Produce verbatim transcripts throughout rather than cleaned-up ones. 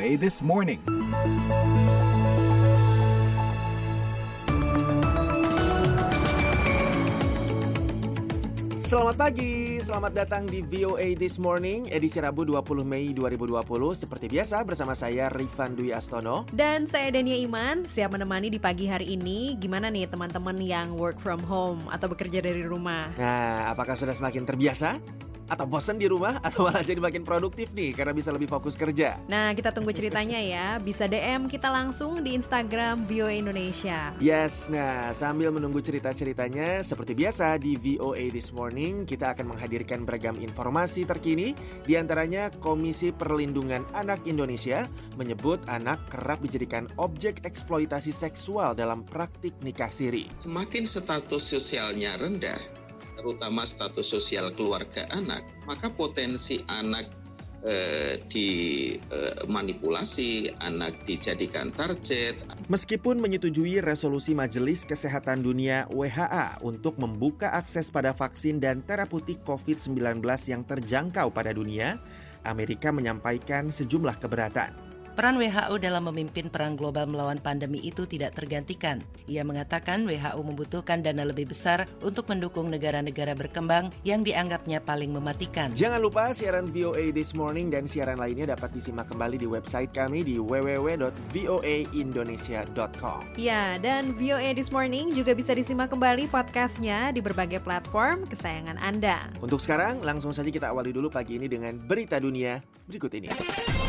A This Morning. Selamat pagi, selamat datang di V O A This Morning, edisi Rabu dua puluh Mei dua ribu dua puluh. Seperti biasa bersama saya Rifan Dwi Astono. Dan saya Dania Iman, siap menemani di pagi hari ini. Gimana nih teman-teman yang work from home atau bekerja dari rumah? Nah, apakah sudah semakin terbiasa? Atau bosan di rumah? Atau malah jadi makin produktif nih karena bisa lebih fokus kerja? Nah, kita tunggu ceritanya ya. Bisa D M kita langsung di Instagram V O A Indonesia. Yes, nah sambil menunggu cerita-ceritanya, seperti biasa di V O A This Morning kita akan menghadirkan beragam informasi terkini. Di antaranya Komisi Perlindungan Anak Indonesia menyebut anak kerap dijadikan objek eksploitasi seksual dalam praktik nikah siri. Semakin status sosialnya rendah, terutama status sosial keluarga anak, maka potensi anak eh, dimanipulasi, eh, anak dijadikan target. Meskipun menyetujui resolusi Majelis Kesehatan Dunia W H A untuk membuka akses pada vaksin dan terapeutik covid sembilan belas yang terjangkau pada dunia, Amerika menyampaikan sejumlah keberatan. Peran W H O dalam memimpin perang global melawan pandemi itu tidak tergantikan. Ia mengatakan W H O membutuhkan dana lebih besar untuk mendukung negara-negara berkembang yang dianggapnya paling mematikan. Jangan lupa siaran V O A This Morning dan siaran lainnya dapat disimak kembali di website kami di w w w dot v o a indonesia dot com. Ya, dan V O A This Morning juga bisa disimak kembali podcastnya di berbagai platform kesayangan Anda. Untuk sekarang, langsung saja kita awali dulu pagi ini dengan berita dunia berikut ini.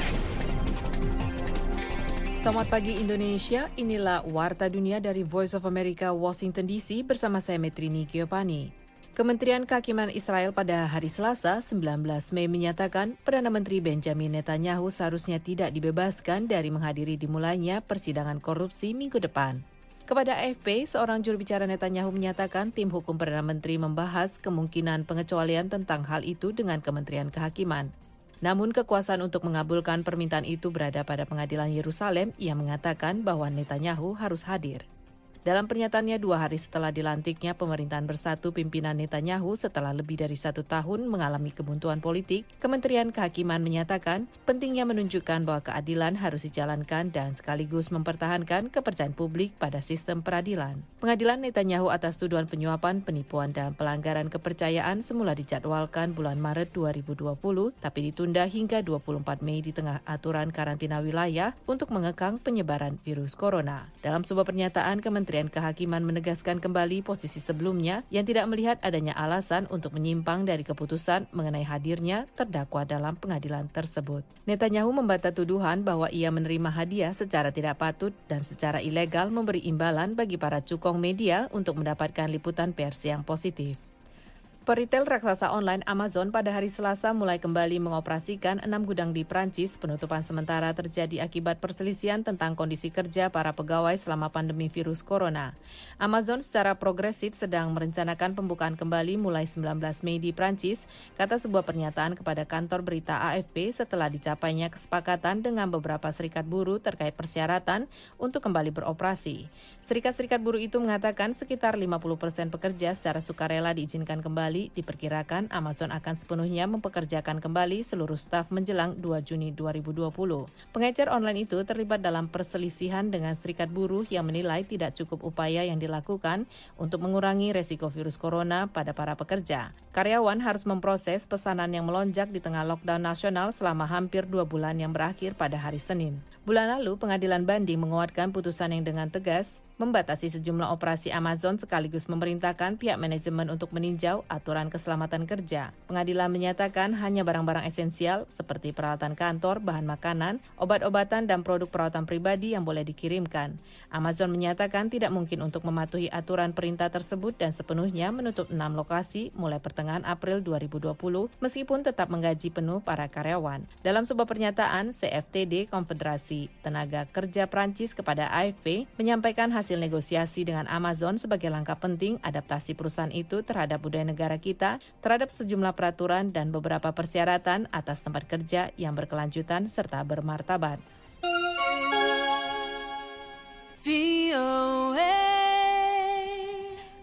Selamat pagi Indonesia, inilah Warta Dunia dari Voice of America, Washington D C bersama saya Metrini Giovanni. Kementerian Kehakiman Israel pada hari Selasa, sembilan belas Mei menyatakan Perdana Menteri Benjamin Netanyahu seharusnya tidak dibebaskan dari menghadiri dimulainya persidangan korupsi minggu depan. Kepada A F P, seorang juru bicara Netanyahu menyatakan tim hukum Perdana Menteri membahas kemungkinan pengecualian tentang hal itu dengan Kementerian Kehakiman. Namun kekuasaan untuk mengabulkan permintaan itu berada pada pengadilan Yerusalem yang mengatakan bahwa Netanyahu harus hadir. Dalam pernyataannya dua hari setelah dilantiknya pemerintahan bersatu pimpinan Netanyahu setelah lebih dari satu tahun mengalami kebuntuan politik, Kementerian Kehakiman menyatakan pentingnya menunjukkan bahwa keadilan harus dijalankan dan sekaligus mempertahankan kepercayaan publik pada sistem peradilan. Pengadilan Netanyahu atas tuduhan penyuapan, penipuan, dan pelanggaran kepercayaan semula dijadwalkan bulan Maret dua ribu dua puluh, tapi ditunda hingga dua puluh empat Mei di tengah aturan karantina wilayah untuk mengekang penyebaran virus corona. Dalam sebuah pernyataan, Kementerian Kehakiman menegaskan kembali posisi sebelumnya yang tidak melihat adanya alasan untuk menyimpang dari keputusan mengenai hadirnya terdakwa dalam pengadilan tersebut. Netanyahu membantah tuduhan bahwa ia menerima hadiah secara tidak patut dan secara ilegal memberi imbalan bagi para cukong media untuk mendapatkan liputan pers yang positif. Peritel raksasa online Amazon pada hari Selasa mulai kembali mengoperasikan enam gudang di Prancis. Penutupan sementara terjadi akibat perselisihan tentang kondisi kerja para pegawai selama pandemi virus corona. Amazon secara progresif sedang merencanakan pembukaan kembali mulai sembilan belas Mei di Prancis, kata sebuah pernyataan kepada kantor berita A F P setelah dicapainya kesepakatan dengan beberapa serikat buruh terkait persyaratan untuk kembali beroperasi. Serikat-serikat buruh itu mengatakan sekitar lima puluh persen pekerja secara sukarela diizinkan kembali. Diperkirakan Amazon akan sepenuhnya mempekerjakan kembali seluruh staf menjelang dua Juni dua ribu dua puluh. Pengecer online itu terlibat dalam perselisihan dengan serikat buruh yang menilai tidak cukup upaya yang dilakukan untuk mengurangi resiko virus corona pada para pekerja. Karyawan harus memproses pesanan yang melonjak di tengah lockdown nasional selama hampir dua bulan yang berakhir pada hari Senin. Bulan lalu, pengadilan banding menguatkan putusan yang dengan tegas membatasi sejumlah operasi Amazon sekaligus memerintahkan pihak manajemen untuk meninjau aturan keselamatan kerja. Pengadilan menyatakan hanya barang-barang esensial seperti peralatan kantor, bahan makanan, obat-obatan, dan produk perawatan pribadi yang boleh dikirimkan. Amazon menyatakan tidak mungkin untuk mematuhi aturan perintah tersebut dan sepenuhnya menutup enam lokasi mulai pertengahan April dua ribu dua puluh meskipun tetap menggaji penuh para karyawan. Dalam sebuah pernyataan, C F T D, Konfederasi Tenaga Kerja Prancis kepada A F P menyampaikan hasil negosiasi dengan Amazon sebagai langkah penting adaptasi perusahaan itu terhadap budaya negara kita, terhadap sejumlah peraturan dan beberapa persyaratan atas tempat kerja yang berkelanjutan serta bermartabat.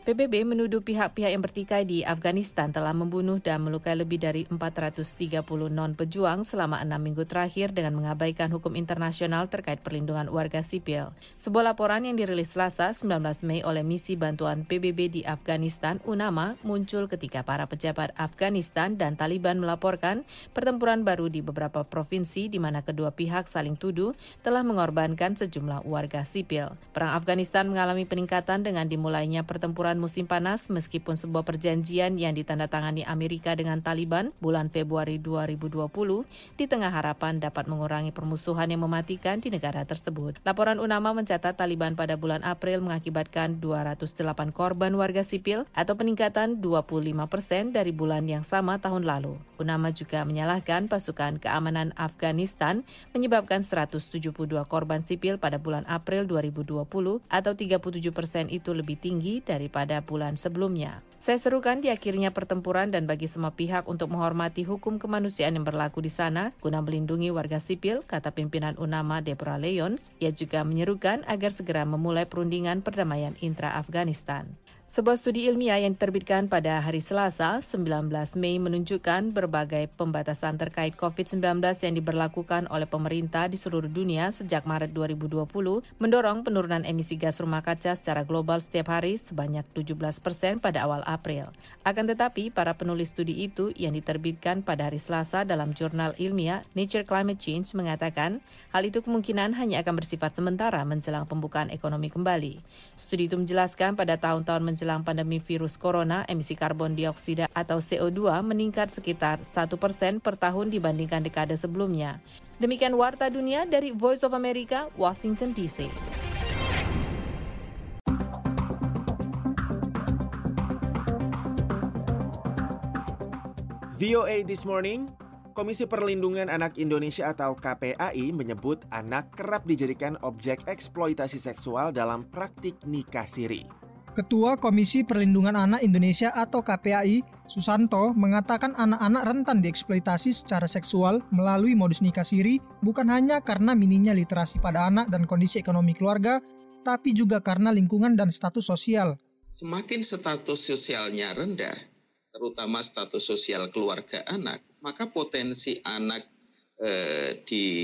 P B B menuduh pihak-pihak yang bertikai di Afghanistan telah membunuh dan melukai lebih dari empat ratus tiga puluh non-pejuang selama enam minggu terakhir dengan mengabaikan hukum internasional terkait perlindungan warga sipil. Sebuah laporan yang dirilis Selasa sembilan belas Mei oleh Misi Bantuan P B B di Afghanistan, UNAMA, muncul ketika para pejabat Afghanistan dan Taliban melaporkan pertempuran baru di beberapa provinsi di mana kedua pihak saling tuduh telah mengorbankan sejumlah warga sipil. Perang Afghanistan mengalami peningkatan dengan dimulainya pertempuran musim panas meskipun sebuah perjanjian yang ditandatangani Amerika dengan Taliban bulan Februari dua ribu dua puluh di tengah harapan dapat mengurangi permusuhan yang mematikan di negara tersebut. Laporan UNAMA mencatat Taliban pada bulan April mengakibatkan dua ratus delapan korban warga sipil atau peningkatan dua puluh lima persen dari bulan yang sama tahun lalu. UNAMA juga menyalahkan pasukan keamanan Afghanistan menyebabkan seratus tujuh puluh dua korban sipil pada bulan April dua ribu dua puluh atau tiga puluh tujuh persen itu lebih tinggi daripada pada bulan sebelumnya. Saya serukan di akhirnya pertempuran dan bagi semua pihak untuk menghormati hukum kemanusiaan yang berlaku di sana guna melindungi warga sipil, kata pimpinan UNAMA Deborah Lyons. Ia juga menyerukan agar segera memulai perundingan perdamaian intra-Afghanistan. Sebuah studi ilmiah yang diterbitkan pada hari Selasa, sembilan belas Mei menunjukkan berbagai pembatasan terkait covid sembilan belas yang diberlakukan oleh pemerintah di seluruh dunia sejak Maret dua ribu dua puluh mendorong penurunan emisi gas rumah kaca secara global setiap hari sebanyak tujuh belas persen pada awal April. Akan tetapi, para penulis studi itu yang diterbitkan pada hari Selasa dalam jurnal ilmiah Nature Climate Change mengatakan hal itu kemungkinan hanya akan bersifat sementara menjelang pembukaan ekonomi kembali. Studi itu menjelaskan pada tahun-tahun menjelang Menjelang pandemi virus corona, emisi karbon dioksida atau C O dua meningkat sekitar satu persen per tahun dibandingkan dekade sebelumnya. Demikian Warta Dunia dari Voice of America, Washington D C. V O A This Morning, Komisi Perlindungan Anak Indonesia atau K P A I menyebut anak kerap dijadikan objek eksploitasi seksual dalam praktik nikah siri. Ketua Komisi Perlindungan Anak Indonesia atau K P A I, Susanto, mengatakan anak-anak rentan dieksploitasi secara seksual melalui modus nikah siri bukan hanya karena minimnya literasi pada anak dan kondisi ekonomi keluarga, tapi juga karena lingkungan dan status sosial. Semakin status sosialnya rendah, terutama status sosial keluarga anak, maka potensi anak eh,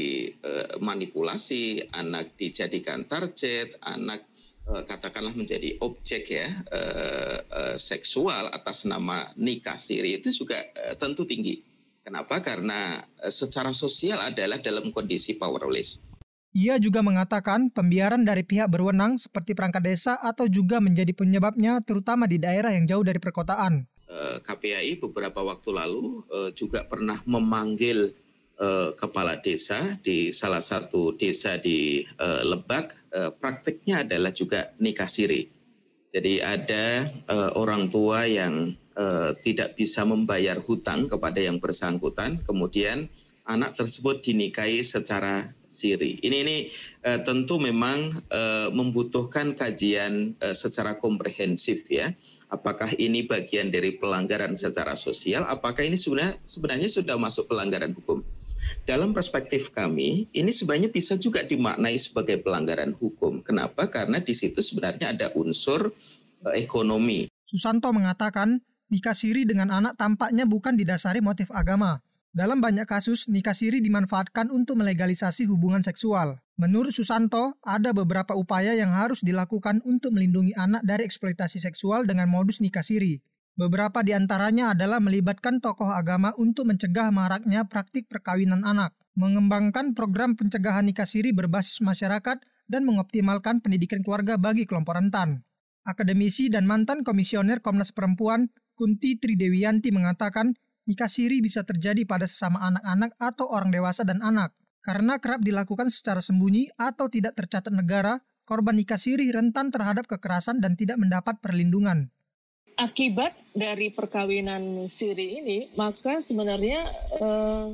dimanipulasi, anak dijadikan target, anak katakanlah menjadi objek ya uh, uh, seksual atas nama nikah siri itu juga uh, tentu tinggi. Kenapa? Karena uh, secara sosial adalah dalam kondisi powerless. Ia juga mengatakan pembiaran dari pihak berwenang seperti perangkat desa atau juga menjadi penyebabnya terutama di daerah yang jauh dari perkotaan. Uh, K P A I beberapa waktu lalu uh, juga pernah memanggil uh, kepala desa di salah satu desa di uh, Lebak. Uh, praktiknya adalah juga nikah siri. Jadi ada uh, orang tua yang uh, tidak bisa membayar hutang kepada yang bersangkutan, kemudian anak tersebut dinikahi secara siri. Ini ini uh, tentu memang uh, membutuhkan kajian uh, secara komprehensif ya. Apakah ini bagian dari pelanggaran secara sosial? Apakah ini sebenarnya sebenarnya sudah masuk pelanggaran hukum? Dalam perspektif kami, ini sebenarnya bisa juga dimaknai sebagai pelanggaran hukum. Kenapa? Karena di situ sebenarnya ada unsur uh, ekonomi. Susanto mengatakan, nikah siri dengan anak tampaknya bukan didasari motif agama. Dalam banyak kasus, nikah siri dimanfaatkan untuk melegalisasi hubungan seksual. Menurut Susanto, ada beberapa upaya yang harus dilakukan untuk melindungi anak dari eksploitasi seksual dengan modus nikah siri. Beberapa di antaranya adalah melibatkan tokoh agama untuk mencegah maraknya praktik perkawinan anak, mengembangkan program pencegahan nikah siri berbasis masyarakat, dan mengoptimalkan pendidikan keluarga bagi kelompok rentan. Akademisi dan mantan komisioner Komnas Perempuan, Kunti Tridewiyanti mengatakan, nikah siri bisa terjadi pada sesama anak-anak atau orang dewasa dan anak. Karena kerap dilakukan secara sembunyi atau tidak tercatat negara, korban nikah siri rentan terhadap kekerasan dan tidak mendapat perlindungan. Akibat dari perkawinan siri ini, maka sebenarnya eh,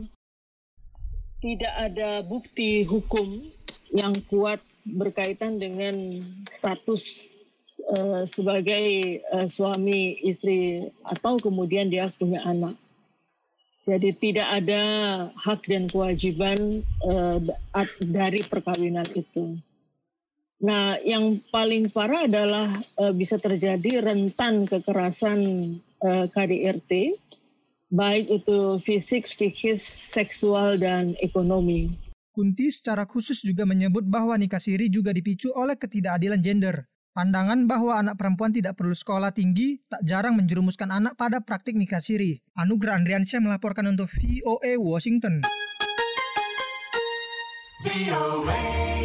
tidak ada bukti hukum yang kuat berkaitan dengan status eh, sebagai eh, suami istri atau kemudian dia punya anak. Jadi tidak ada hak dan kewajiban eh, dari perkawinan itu. Nah, yang paling parah adalah uh, bisa terjadi rentan kekerasan uh, K D R T, baik itu fisik, psikis, seksual, dan ekonomi. Kunti secara khusus juga menyebut bahwa nikah siri juga dipicu oleh ketidakadilan gender. Pandangan bahwa anak perempuan tidak perlu sekolah tinggi tak jarang menjerumuskan anak pada praktik nikah siri. Anugrah Andriansyah melaporkan untuk V O A Washington. V O A.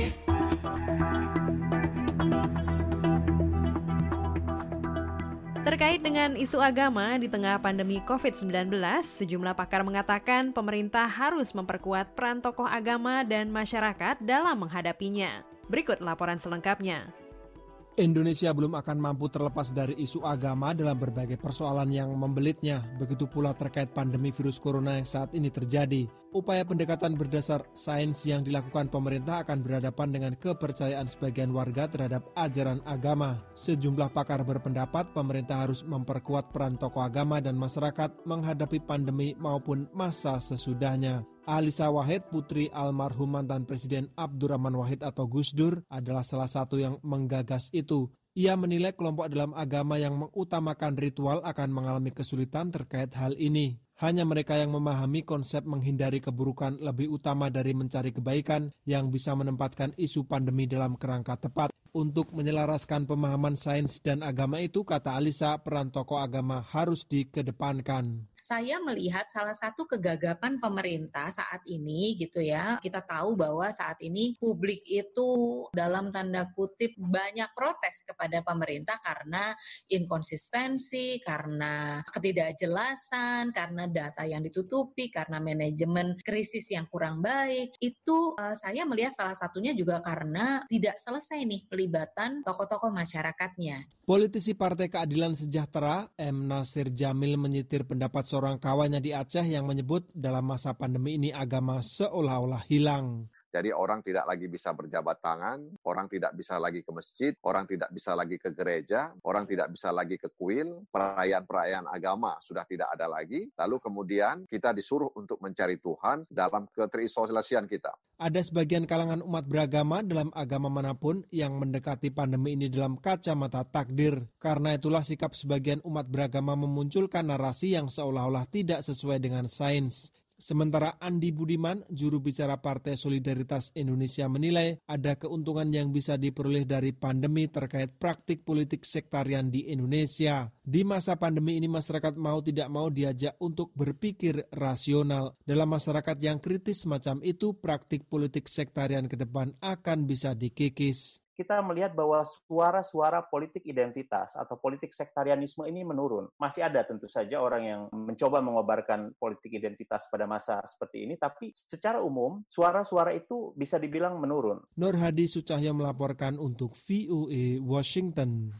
Terkait dengan isu agama di tengah pandemi covid sembilan belas, sejumlah pakar mengatakan pemerintah harus memperkuat peran tokoh agama dan masyarakat dalam menghadapinya. Berikut laporan selengkapnya. Indonesia belum akan mampu terlepas dari isu agama dalam berbagai persoalan yang membelitnya. Begitu pula terkait pandemi virus corona yang saat ini terjadi. Upaya pendekatan berdasar sains yang dilakukan pemerintah akan berhadapan dengan kepercayaan sebagian warga terhadap ajaran agama. Sejumlah pakar berpendapat pemerintah harus memperkuat peran tokoh agama dan masyarakat menghadapi pandemi maupun masa sesudahnya. Alisa Wahid, putri almarhum mantan Presiden Abdurrahman Wahid atau Gus Dur, adalah salah satu yang menggagas itu. Ia menilai kelompok dalam agama yang mengutamakan ritual akan mengalami kesulitan terkait hal ini. Hanya mereka yang memahami konsep menghindari keburukan lebih utama dari mencari kebaikan yang bisa menempatkan isu pandemi dalam kerangka tepat. Untuk menyelaraskan pemahaman sains dan agama itu, kata Alisa, peran tokoh agama harus dikedepankan. Saya melihat salah satu kegagapan pemerintah saat ini gitu ya. Kita tahu bahwa saat ini publik itu dalam tanda kutip banyak protes kepada pemerintah karena inkonsistensi, karena ketidakjelasan, karena data yang ditutupi, karena manajemen krisis yang kurang baik. Itu uh, saya melihat salah satunya juga karena tidak selesai nih pelibatan tokoh-tokoh masyarakatnya. Politisi Partai Keadilan Sejahtera, M. Nasir Jamil, menyitir pendapat seorang kawannya di Aceh yang menyebut dalam masa pandemi ini agama seolah-olah hilang. Jadi orang tidak lagi bisa berjabat tangan, orang tidak bisa lagi ke masjid, orang tidak bisa lagi ke gereja, orang tidak bisa lagi ke kuil, perayaan-perayaan agama sudah tidak ada lagi. Lalu kemudian kita disuruh untuk mencari Tuhan dalam keterisolasian kita. Ada sebagian kalangan umat beragama dalam agama manapun yang mendekati pandemi ini dalam kacamata takdir. Karena itulah sikap sebagian umat beragama memunculkan narasi yang seolah-olah tidak sesuai dengan sains. Sementara Andi Budiman, juru bicara Partai Solidaritas Indonesia, menilai ada keuntungan yang bisa diperoleh dari pandemi terkait praktik politik sektarian di Indonesia. Di masa pandemi ini masyarakat mau tidak mau diajak untuk berpikir rasional. Dalam masyarakat yang kritis semacam itu, praktik politik sektarian ke depan akan bisa dikikis. Kita melihat bahwa suara-suara politik identitas atau politik sektarianisme ini menurun. Masih ada tentu saja orang yang mencoba mengobarkan politik identitas pada masa seperti ini, tapi secara umum suara-suara itu bisa dibilang menurun. Nur Hadi Sucahya melaporkan untuk V O A Washington.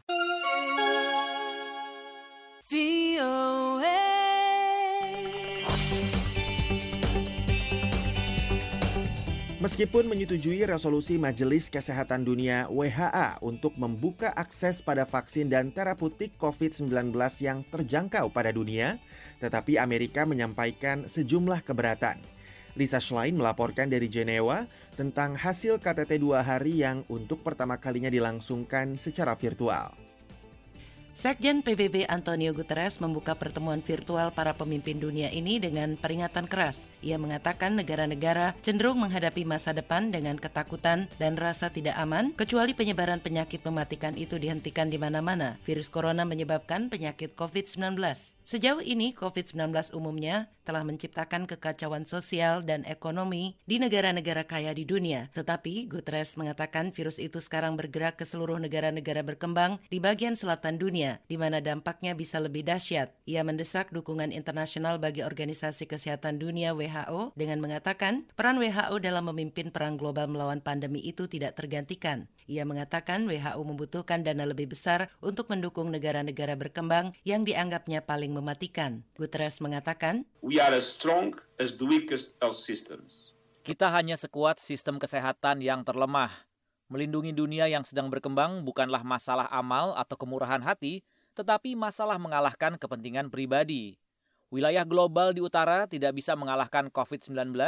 V O A. Meskipun menyetujui resolusi Majelis Kesehatan Dunia W H A untuk membuka akses pada vaksin dan terapeutik covid sembilan belas yang terjangkau pada dunia, tetapi Amerika menyampaikan sejumlah keberatan. Lisa Schlein melaporkan dari Jenewa tentang hasil K T T dua hari yang untuk pertama kalinya dilangsungkan secara virtual. Sekjen P B B Antonio Guterres membuka pertemuan virtual para pemimpin dunia ini dengan peringatan keras. Ia mengatakan negara-negara cenderung menghadapi masa depan dengan ketakutan dan rasa tidak aman, kecuali penyebaran penyakit mematikan itu dihentikan di mana-mana. Virus corona menyebabkan penyakit covid sembilan belas. Sejauh ini, covid sembilan belas umumnya telah menciptakan kekacauan sosial dan ekonomi di negara-negara kaya di dunia. Tetapi, Guterres mengatakan virus itu sekarang bergerak ke seluruh negara-negara berkembang di bagian selatan dunia, di mana dampaknya bisa lebih dahsyat. Ia mendesak dukungan internasional bagi Organisasi Kesehatan Dunia W H O dengan mengatakan peran W H O dalam memimpin perang global melawan pandemi itu tidak tergantikan. Ia mengatakan W H O membutuhkan dana lebih besar untuk mendukung negara-negara berkembang yang dianggapnya paling mematikan. Guterres mengatakan, We are as strong as the weakest health systems. Kita hanya sekuat sistem kesehatan yang terlemah. Melindungi dunia yang sedang berkembang bukanlah masalah amal atau kemurahan hati, tetapi masalah mengalahkan kepentingan pribadi. Wilayah global di utara tidak bisa mengalahkan covid sembilan belas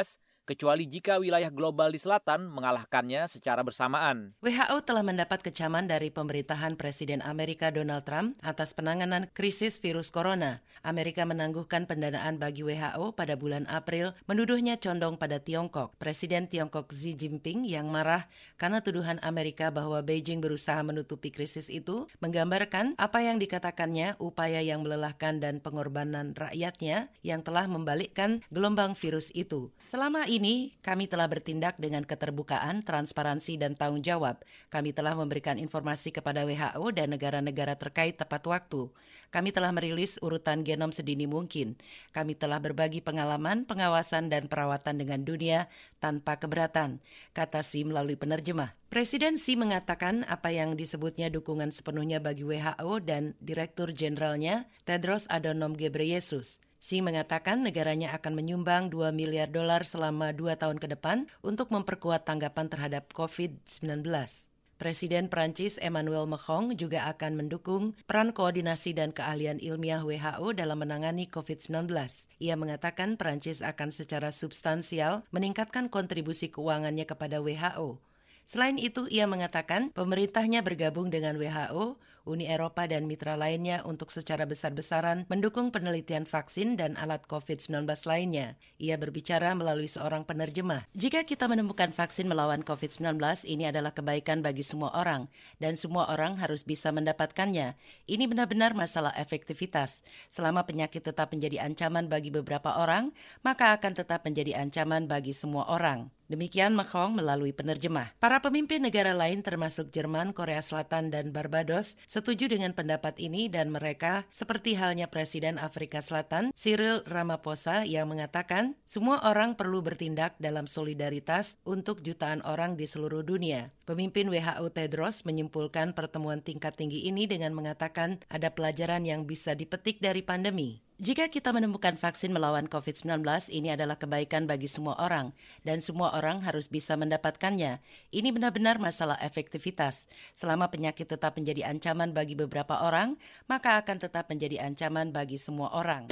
kecuali jika wilayah global di selatan mengalahkannya secara bersamaan. W H O telah mendapat kecaman dari pemerintahan Presiden Amerika Donald Trump atas penanganan krisis virus corona. Amerika menangguhkan pendanaan bagi W H O pada bulan April, menuduhnya condong pada Tiongkok. Presiden Tiongkok Xi Jinping yang marah karena tuduhan Amerika bahwa Beijing berusaha menutupi krisis itu, menggambarkan apa yang dikatakannya upaya yang melelahkan dan pengorbanan rakyatnya yang telah membalikkan gelombang virus itu. Selama ini, kami telah bertindak dengan keterbukaan, transparansi, dan tanggung jawab. Kami telah memberikan informasi kepada W H O dan negara-negara terkait tepat waktu. Kami telah merilis urutan genom sedini mungkin. Kami telah berbagi pengalaman, pengawasan, dan perawatan dengan dunia tanpa keberatan, kata Xi melalui penerjemah. Presiden Xi mengatakan apa yang disebutnya dukungan sepenuhnya bagi W H O dan Direktur Jenderalnya Tedros Adhanom Ghebreyesus. Xi mengatakan negaranya akan menyumbang dua miliar dolar selama dua tahun ke depan untuk memperkuat tanggapan terhadap covid sembilan belas. Presiden Prancis Emmanuel Macron juga akan mendukung peran koordinasi dan keahlian ilmiah W H O dalam menangani covid sembilan belas. Ia mengatakan Prancis akan secara substansial meningkatkan kontribusi keuangannya kepada W H O. Selain itu, ia mengatakan pemerintahnya bergabung dengan W H O, Uni Eropa dan mitra lainnya untuk secara besar-besaran mendukung penelitian vaksin dan alat covid sembilan belas lainnya. Ia berbicara melalui seorang penerjemah. Jika kita menemukan vaksin melawan covid sembilan belas, ini adalah kebaikan bagi semua orang, dan semua orang harus bisa mendapatkannya. Ini benar-benar masalah efektivitas. Selama penyakit tetap menjadi ancaman bagi beberapa orang, maka akan tetap menjadi ancaman bagi semua orang. Demikian Macron melalui penerjemah. Para pemimpin negara lain termasuk Jerman, Korea Selatan, dan Barbados setuju dengan pendapat ini dan mereka seperti halnya Presiden Afrika Selatan Cyril Ramaphosa yang mengatakan semua orang perlu bertindak dalam solidaritas untuk jutaan orang di seluruh dunia. Pemimpin W H O Tedros menyimpulkan pertemuan tingkat tinggi ini dengan mengatakan ada pelajaran yang bisa dipetik dari pandemi. Jika kita menemukan vaksin melawan covid sembilan belas, ini adalah kebaikan bagi semua orang, dan semua orang harus bisa mendapatkannya. Ini benar-benar masalah efektivitas. Selama penyakit tetap menjadi ancaman bagi beberapa orang, maka akan tetap menjadi ancaman bagi semua orang.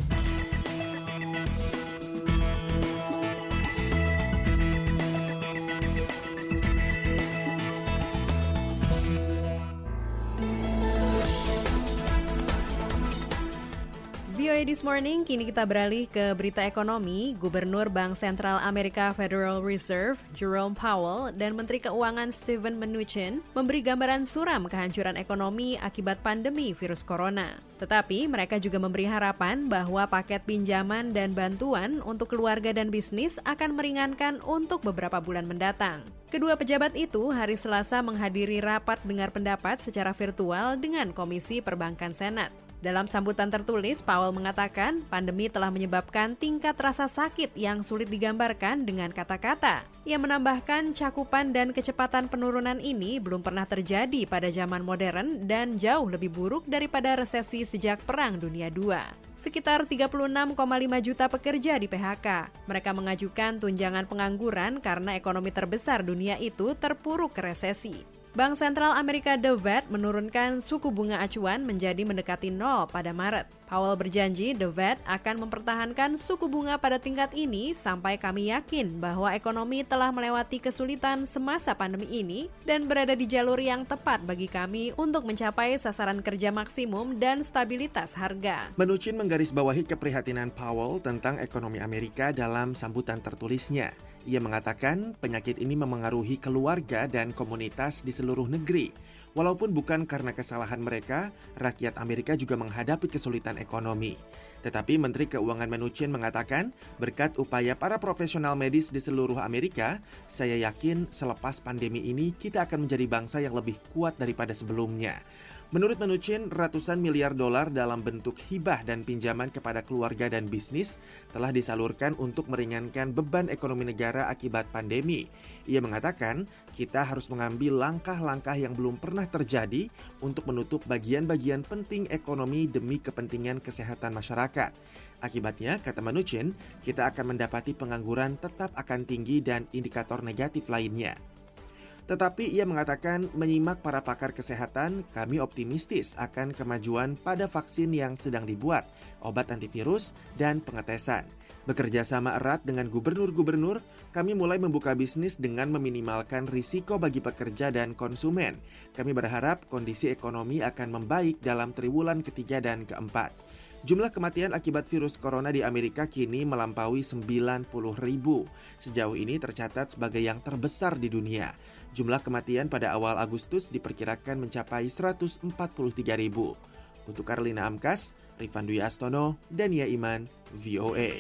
V O A This Morning, kini kita beralih ke berita ekonomi. Gubernur Bank Sentral Amerika Federal Reserve, Jerome Powell, dan Menteri Keuangan Steven Mnuchin memberi gambaran suram kehancuran ekonomi akibat pandemi virus corona. Tetapi mereka juga memberi harapan bahwa paket pinjaman dan bantuan untuk keluarga dan bisnis akan meringankan untuk beberapa bulan mendatang. Kedua pejabat itu hari Selasa menghadiri rapat dengar pendapat secara virtual dengan Komisi Perbankan Senat. Dalam sambutan tertulis, Powell mengatakan pandemi telah menyebabkan tingkat rasa sakit yang sulit digambarkan dengan kata-kata. Ia menambahkan cakupan dan kecepatan penurunan ini belum pernah terjadi pada zaman modern dan jauh lebih buruk daripada resesi sejak Perang Dunia kedua. Sekitar tiga puluh enam koma lima juta pekerja di P H K. Mereka mengajukan tunjangan pengangguran karena ekonomi terbesar dunia itu terpuruk ke resesi. Bank Sentral Amerika The Fed menurunkan suku bunga acuan menjadi mendekati nol pada Maret. Powell berjanji The Fed akan mempertahankan suku bunga pada tingkat ini sampai kami yakin bahwa ekonomi telah melewati kesulitan semasa pandemi ini dan berada di jalur yang tepat bagi kami untuk mencapai sasaran kerja maksimum dan stabilitas harga. Mnuchin menggarisbawahi keprihatinan Powell tentang ekonomi Amerika dalam sambutan tertulisnya. Ia mengatakan penyakit ini memengaruhi keluarga dan komunitas di seluruh negeri. Walaupun bukan karena kesalahan mereka, rakyat Amerika juga menghadapi kesulitan ekonomi. Tetapi Menteri Keuangan Mnuchin mengatakan, berkat upaya para profesional medis di seluruh Amerika, saya yakin selepas pandemi ini kita akan menjadi bangsa yang lebih kuat daripada sebelumnya. Menurut Mnuchin, ratusan miliar dolar dalam bentuk hibah dan pinjaman kepada keluarga dan bisnis telah disalurkan untuk meringankan beban ekonomi negara akibat pandemi. Ia mengatakan, kita harus mengambil langkah-langkah yang belum pernah terjadi untuk menutup bagian-bagian penting ekonomi demi kepentingan kesehatan masyarakat. Akibatnya, kata Mnuchin, kita akan mendapati pengangguran tetap akan tinggi dan indikator negatif lainnya. Tetapi ia mengatakan menyimak para pakar kesehatan, kami optimistis akan kemajuan pada vaksin yang sedang dibuat, obat antivirus, dan pengetesan. Bekerja sama erat dengan gubernur-gubernur, kami mulai membuka bisnis dengan meminimalkan risiko bagi pekerja dan konsumen. Kami berharap kondisi ekonomi akan membaik dalam triwulan ketiga dan keempat. Jumlah kematian akibat virus corona di Amerika kini melampaui sembilan puluh ribu. Sejauh ini tercatat sebagai yang terbesar di dunia. Jumlah kematian pada awal Agustus diperkirakan mencapai seratus empat puluh tiga ribu. Untuk Karlina Amkas, Rifan Dwi Astono, Dania Iman, V O A.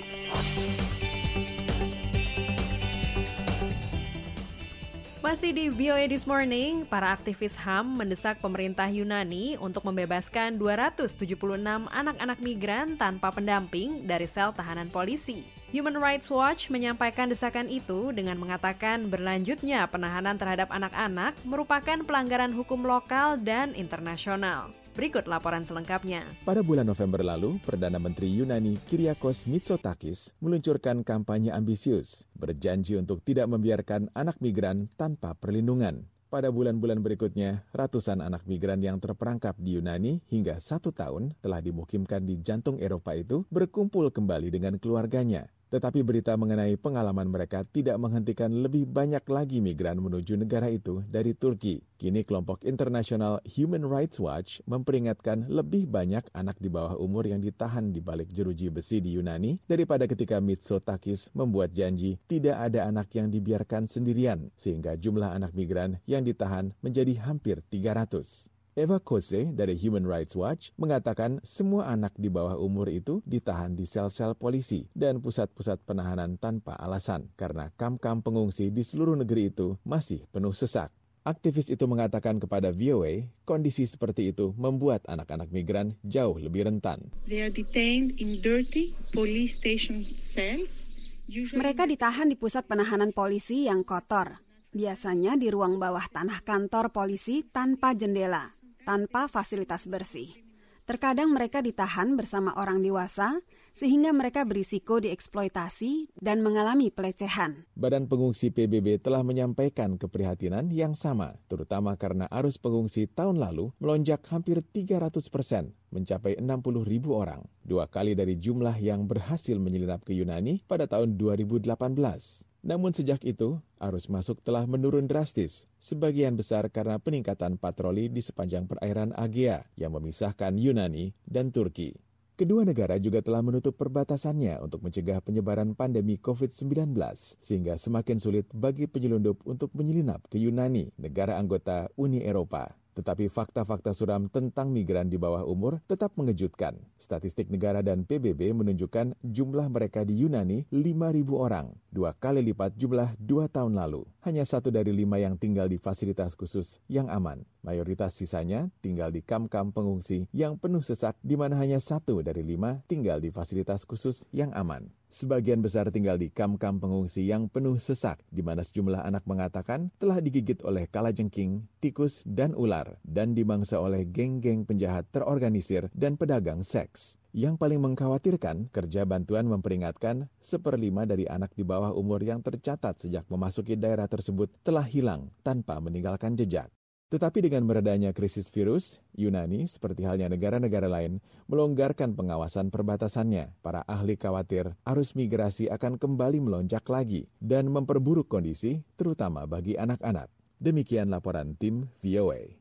Masih di V O A This Morning, para aktivis H A M mendesak pemerintah Yunani untuk membebaskan dua ratus tujuh puluh enam anak-anak migran tanpa pendamping dari sel tahanan polisi. Human Rights Watch menyampaikan desakan itu dengan mengatakan berlanjutnya penahanan terhadap anak-anak merupakan pelanggaran hukum lokal dan internasional. Berikut laporan selengkapnya. Pada bulan November lalu, Perdana Menteri Yunani Kyriakos Mitsotakis meluncurkan kampanye ambisius, berjanji untuk tidak membiarkan anak migran tanpa perlindungan. Pada bulan-bulan berikutnya, ratusan anak migran yang terperangkap di Yunani hingga satu tahun telah dimukimkan di jantung Eropa itu berkumpul kembali dengan keluarganya. Tetapi berita mengenai pengalaman mereka tidak menghentikan lebih banyak lagi migran menuju negara itu dari Turki. Kini kelompok internasional Human Rights Watch memperingatkan lebih banyak anak di bawah umur yang ditahan di balik jeruji besi di Yunani daripada ketika Mitsotakis membuat janji tidak ada anak yang dibiarkan sendirian, sehingga jumlah anak migran yang ditahan menjadi hampir tiga ratus. Eva Kose dari Human Rights Watch mengatakan semua anak di bawah umur itu ditahan di sel-sel polisi dan pusat-pusat penahanan tanpa alasan karena kamp-kamp pengungsi di seluruh negeri itu masih penuh sesak. Aktivis itu mengatakan kepada V O A, kondisi seperti itu membuat anak-anak migran jauh lebih rentan. They are detained in dirty police station cells. Mereka ditahan di pusat penahanan polisi yang kotor. Biasanya di ruang bawah tanah kantor polisi tanpa jendela, tanpa fasilitas bersih. Terkadang mereka ditahan bersama orang dewasa, sehingga mereka berisiko dieksploitasi dan mengalami pelecehan. Badan Pengungsi P B B telah menyampaikan keprihatinan yang sama, terutama karena arus pengungsi tahun lalu melonjak hampir tiga ratus persen, mencapai enam puluh ribu orang, dua kali dari jumlah yang berhasil menyelinap ke Yunani pada tahun dua ribu delapan belas. Namun sejak itu, arus masuk telah menurun drastis, sebagian besar karena peningkatan patroli di sepanjang perairan Aegea yang memisahkan Yunani dan Turki. Kedua negara juga telah menutup perbatasannya untuk mencegah penyebaran pandemi covid sembilan belas, sehingga semakin sulit bagi penyelundup untuk menyelinap ke Yunani, negara anggota Uni Eropa. Tetapi fakta-fakta suram tentang migran di bawah umur tetap mengejutkan. Statistik negara dan P B B menunjukkan jumlah mereka di Yunani lima ribu orang, dua kali lipat jumlah dua tahun lalu. Hanya satu dari lima yang tinggal di fasilitas khusus yang aman. Mayoritas sisanya tinggal di kamp-kamp pengungsi yang penuh sesak, di mana hanya satu dari lima tinggal di fasilitas khusus yang aman. Sebagian besar tinggal di kamp-kamp pengungsi yang penuh sesak, di mana sejumlah anak mengatakan telah digigit oleh kalajengking, tikus, dan ular, dan dimangsa oleh geng-geng penjahat terorganisir dan pedagang seks. Yang paling mengkhawatirkan, kerja bantuan memperingatkan seperlima dari anak di bawah umur yang tercatat sejak memasuki daerah tersebut telah hilang tanpa meninggalkan jejak. Tetapi dengan meredanya krisis virus, Yunani, seperti halnya negara-negara lain, melonggarkan pengawasan perbatasannya. Para ahli khawatir arus migrasi akan kembali melonjak lagi dan memperburuk kondisi, terutama bagi anak-anak. Demikian laporan tim V O A.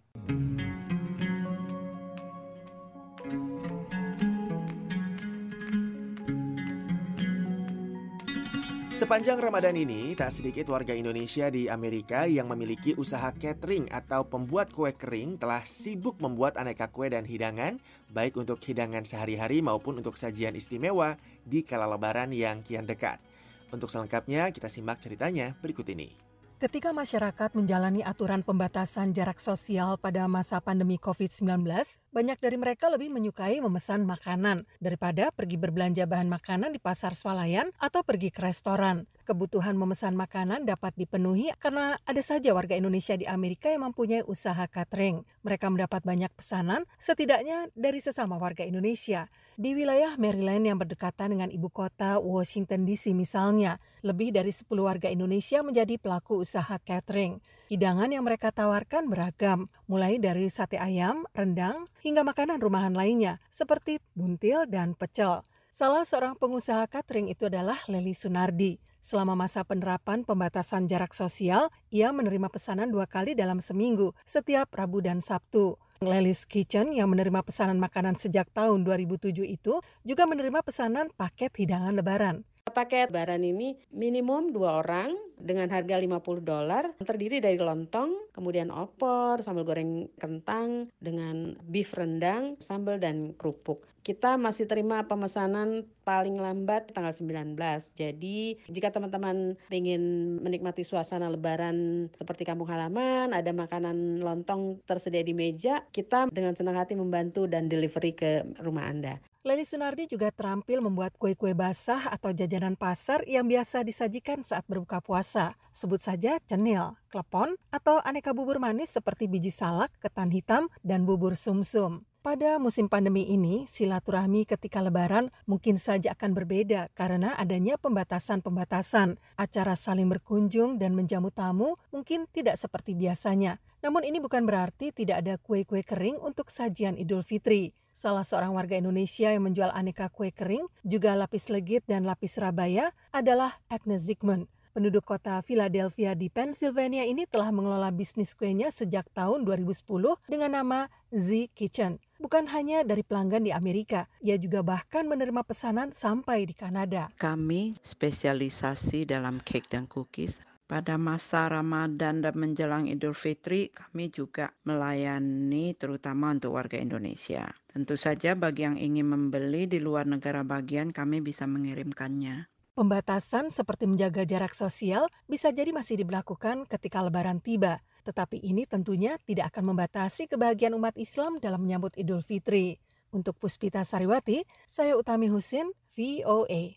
Sepanjang Ramadan ini, tak sedikit warga Indonesia di Amerika yang memiliki usaha catering atau pembuat kue kering telah sibuk membuat aneka kue dan hidangan, baik untuk hidangan sehari-hari maupun untuk sajian istimewa di kala Lebaran yang kian dekat. Untuk selengkapnya, kita simak ceritanya berikut ini. Ketika masyarakat menjalani aturan pembatasan jarak sosial pada masa pandemi covid sembilan belas, banyak dari mereka lebih menyukai memesan makanan daripada pergi berbelanja bahan makanan di pasar swalayan atau pergi ke restoran. Kebutuhan memesan makanan dapat dipenuhi karena ada saja warga Indonesia di Amerika yang mempunyai usaha catering. Mereka mendapat banyak pesanan, setidaknya dari sesama warga Indonesia. Di wilayah Maryland yang berdekatan dengan ibu kota Washington D C misalnya, lebih dari sepuluh warga Indonesia menjadi pelaku usaha catering. Hidangan yang mereka tawarkan beragam, mulai dari sate ayam, rendang, hingga makanan rumahan lainnya, seperti buntil dan pecel. Salah seorang pengusaha catering itu adalah Leli Sunardi. Selama masa penerapan pembatasan jarak sosial, ia menerima pesanan dua kali dalam seminggu, setiap Rabu dan Sabtu. Lely's Kitchen yang menerima pesanan makanan sejak tahun dua ribu tujuh itu juga menerima pesanan paket hidangan lebaran. Paket lebaran ini minimum dua orang dengan harga lima puluh dolar, terdiri dari lontong, kemudian opor, sambal goreng kentang, dengan beef rendang, sambal dan kerupuk. Kita masih terima pemesanan paling lambat tanggal sembilan belas. Jadi jika teman-teman ingin menikmati suasana lebaran seperti kampung halaman, ada makanan lontong tersedia di meja, kita dengan senang hati membantu dan delivery ke rumah Anda. Lely Sunardi juga terampil membuat kue-kue basah atau jajanan pasar yang biasa disajikan saat berbuka puasa. Sebut saja cenil, klepon, atau aneka bubur manis seperti biji salak, ketan hitam, dan bubur sumsum. Pada musim pandemi ini, silaturahmi ketika lebaran mungkin saja akan berbeda karena adanya pembatasan-pembatasan. Acara saling berkunjung dan menjamu tamu mungkin tidak seperti biasanya. Namun ini bukan berarti tidak ada kue-kue kering untuk sajian Idul Fitri. Salah seorang warga Indonesia yang menjual aneka kue kering, juga lapis legit dan lapis Surabaya, adalah Agnes Zygmunt. Penduduk kota Philadelphia di Pennsylvania ini telah mengelola bisnis kuenya sejak tahun dua ribu sepuluh dengan nama Z Kitchen. Bukan hanya dari pelanggan di Amerika, ia juga bahkan menerima pesanan sampai di Kanada. Kami spesialisasi dalam cake dan cookies. Pada masa Ramadan dan menjelang Idul Fitri, kami juga melayani terutama untuk warga Indonesia. Tentu saja bagi yang ingin membeli di luar negara bagian, kami bisa mengirimkannya. Pembatasan seperti menjaga jarak sosial bisa jadi masih diberlakukan ketika Lebaran tiba. Tetapi ini tentunya tidak akan membatasi kebahagiaan umat Islam dalam menyambut Idul Fitri. Untuk Puspita Sariwati, saya Utami Husin, V O A.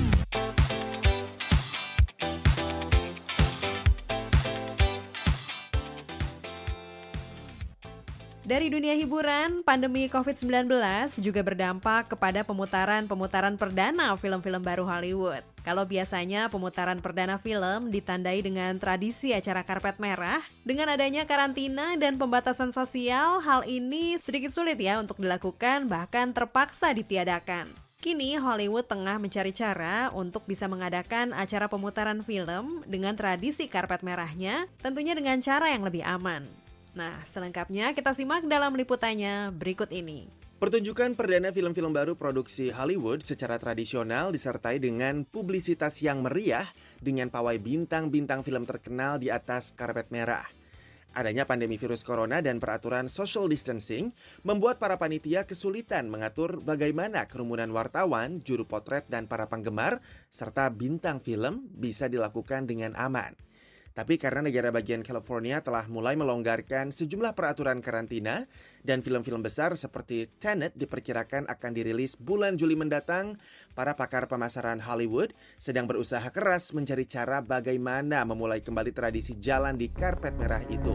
Dari dunia hiburan, pandemi covid sembilan belas juga berdampak kepada pemutaran-pemutaran perdana film-film baru Hollywood. Kalau biasanya pemutaran perdana film ditandai dengan tradisi acara karpet merah, dengan adanya karantina dan pembatasan sosial, hal ini sedikit sulit ya untuk dilakukan, bahkan terpaksa ditiadakan. Kini Hollywood tengah mencari cara untuk bisa mengadakan acara pemutaran film dengan tradisi karpet merahnya, tentunya dengan cara yang lebih aman. Nah, selengkapnya kita simak dalam liputannya berikut ini. Pertunjukan perdana film-film baru produksi Hollywood secara tradisional disertai dengan publisitas yang meriah dengan pawai bintang-bintang film terkenal di atas karpet merah. Adanya pandemi virus corona dan peraturan social distancing membuat para panitia kesulitan mengatur bagaimana kerumunan wartawan, juru potret, dan para penggemar serta bintang film bisa dilakukan dengan aman. Tapi karena negara bagian California telah mulai melonggarkan sejumlah peraturan karantina dan film-film besar seperti Tenet diperkirakan akan dirilis bulan Juli mendatang, para pakar pemasaran Hollywood sedang berusaha keras mencari cara bagaimana memulai kembali tradisi jalan di karpet merah itu.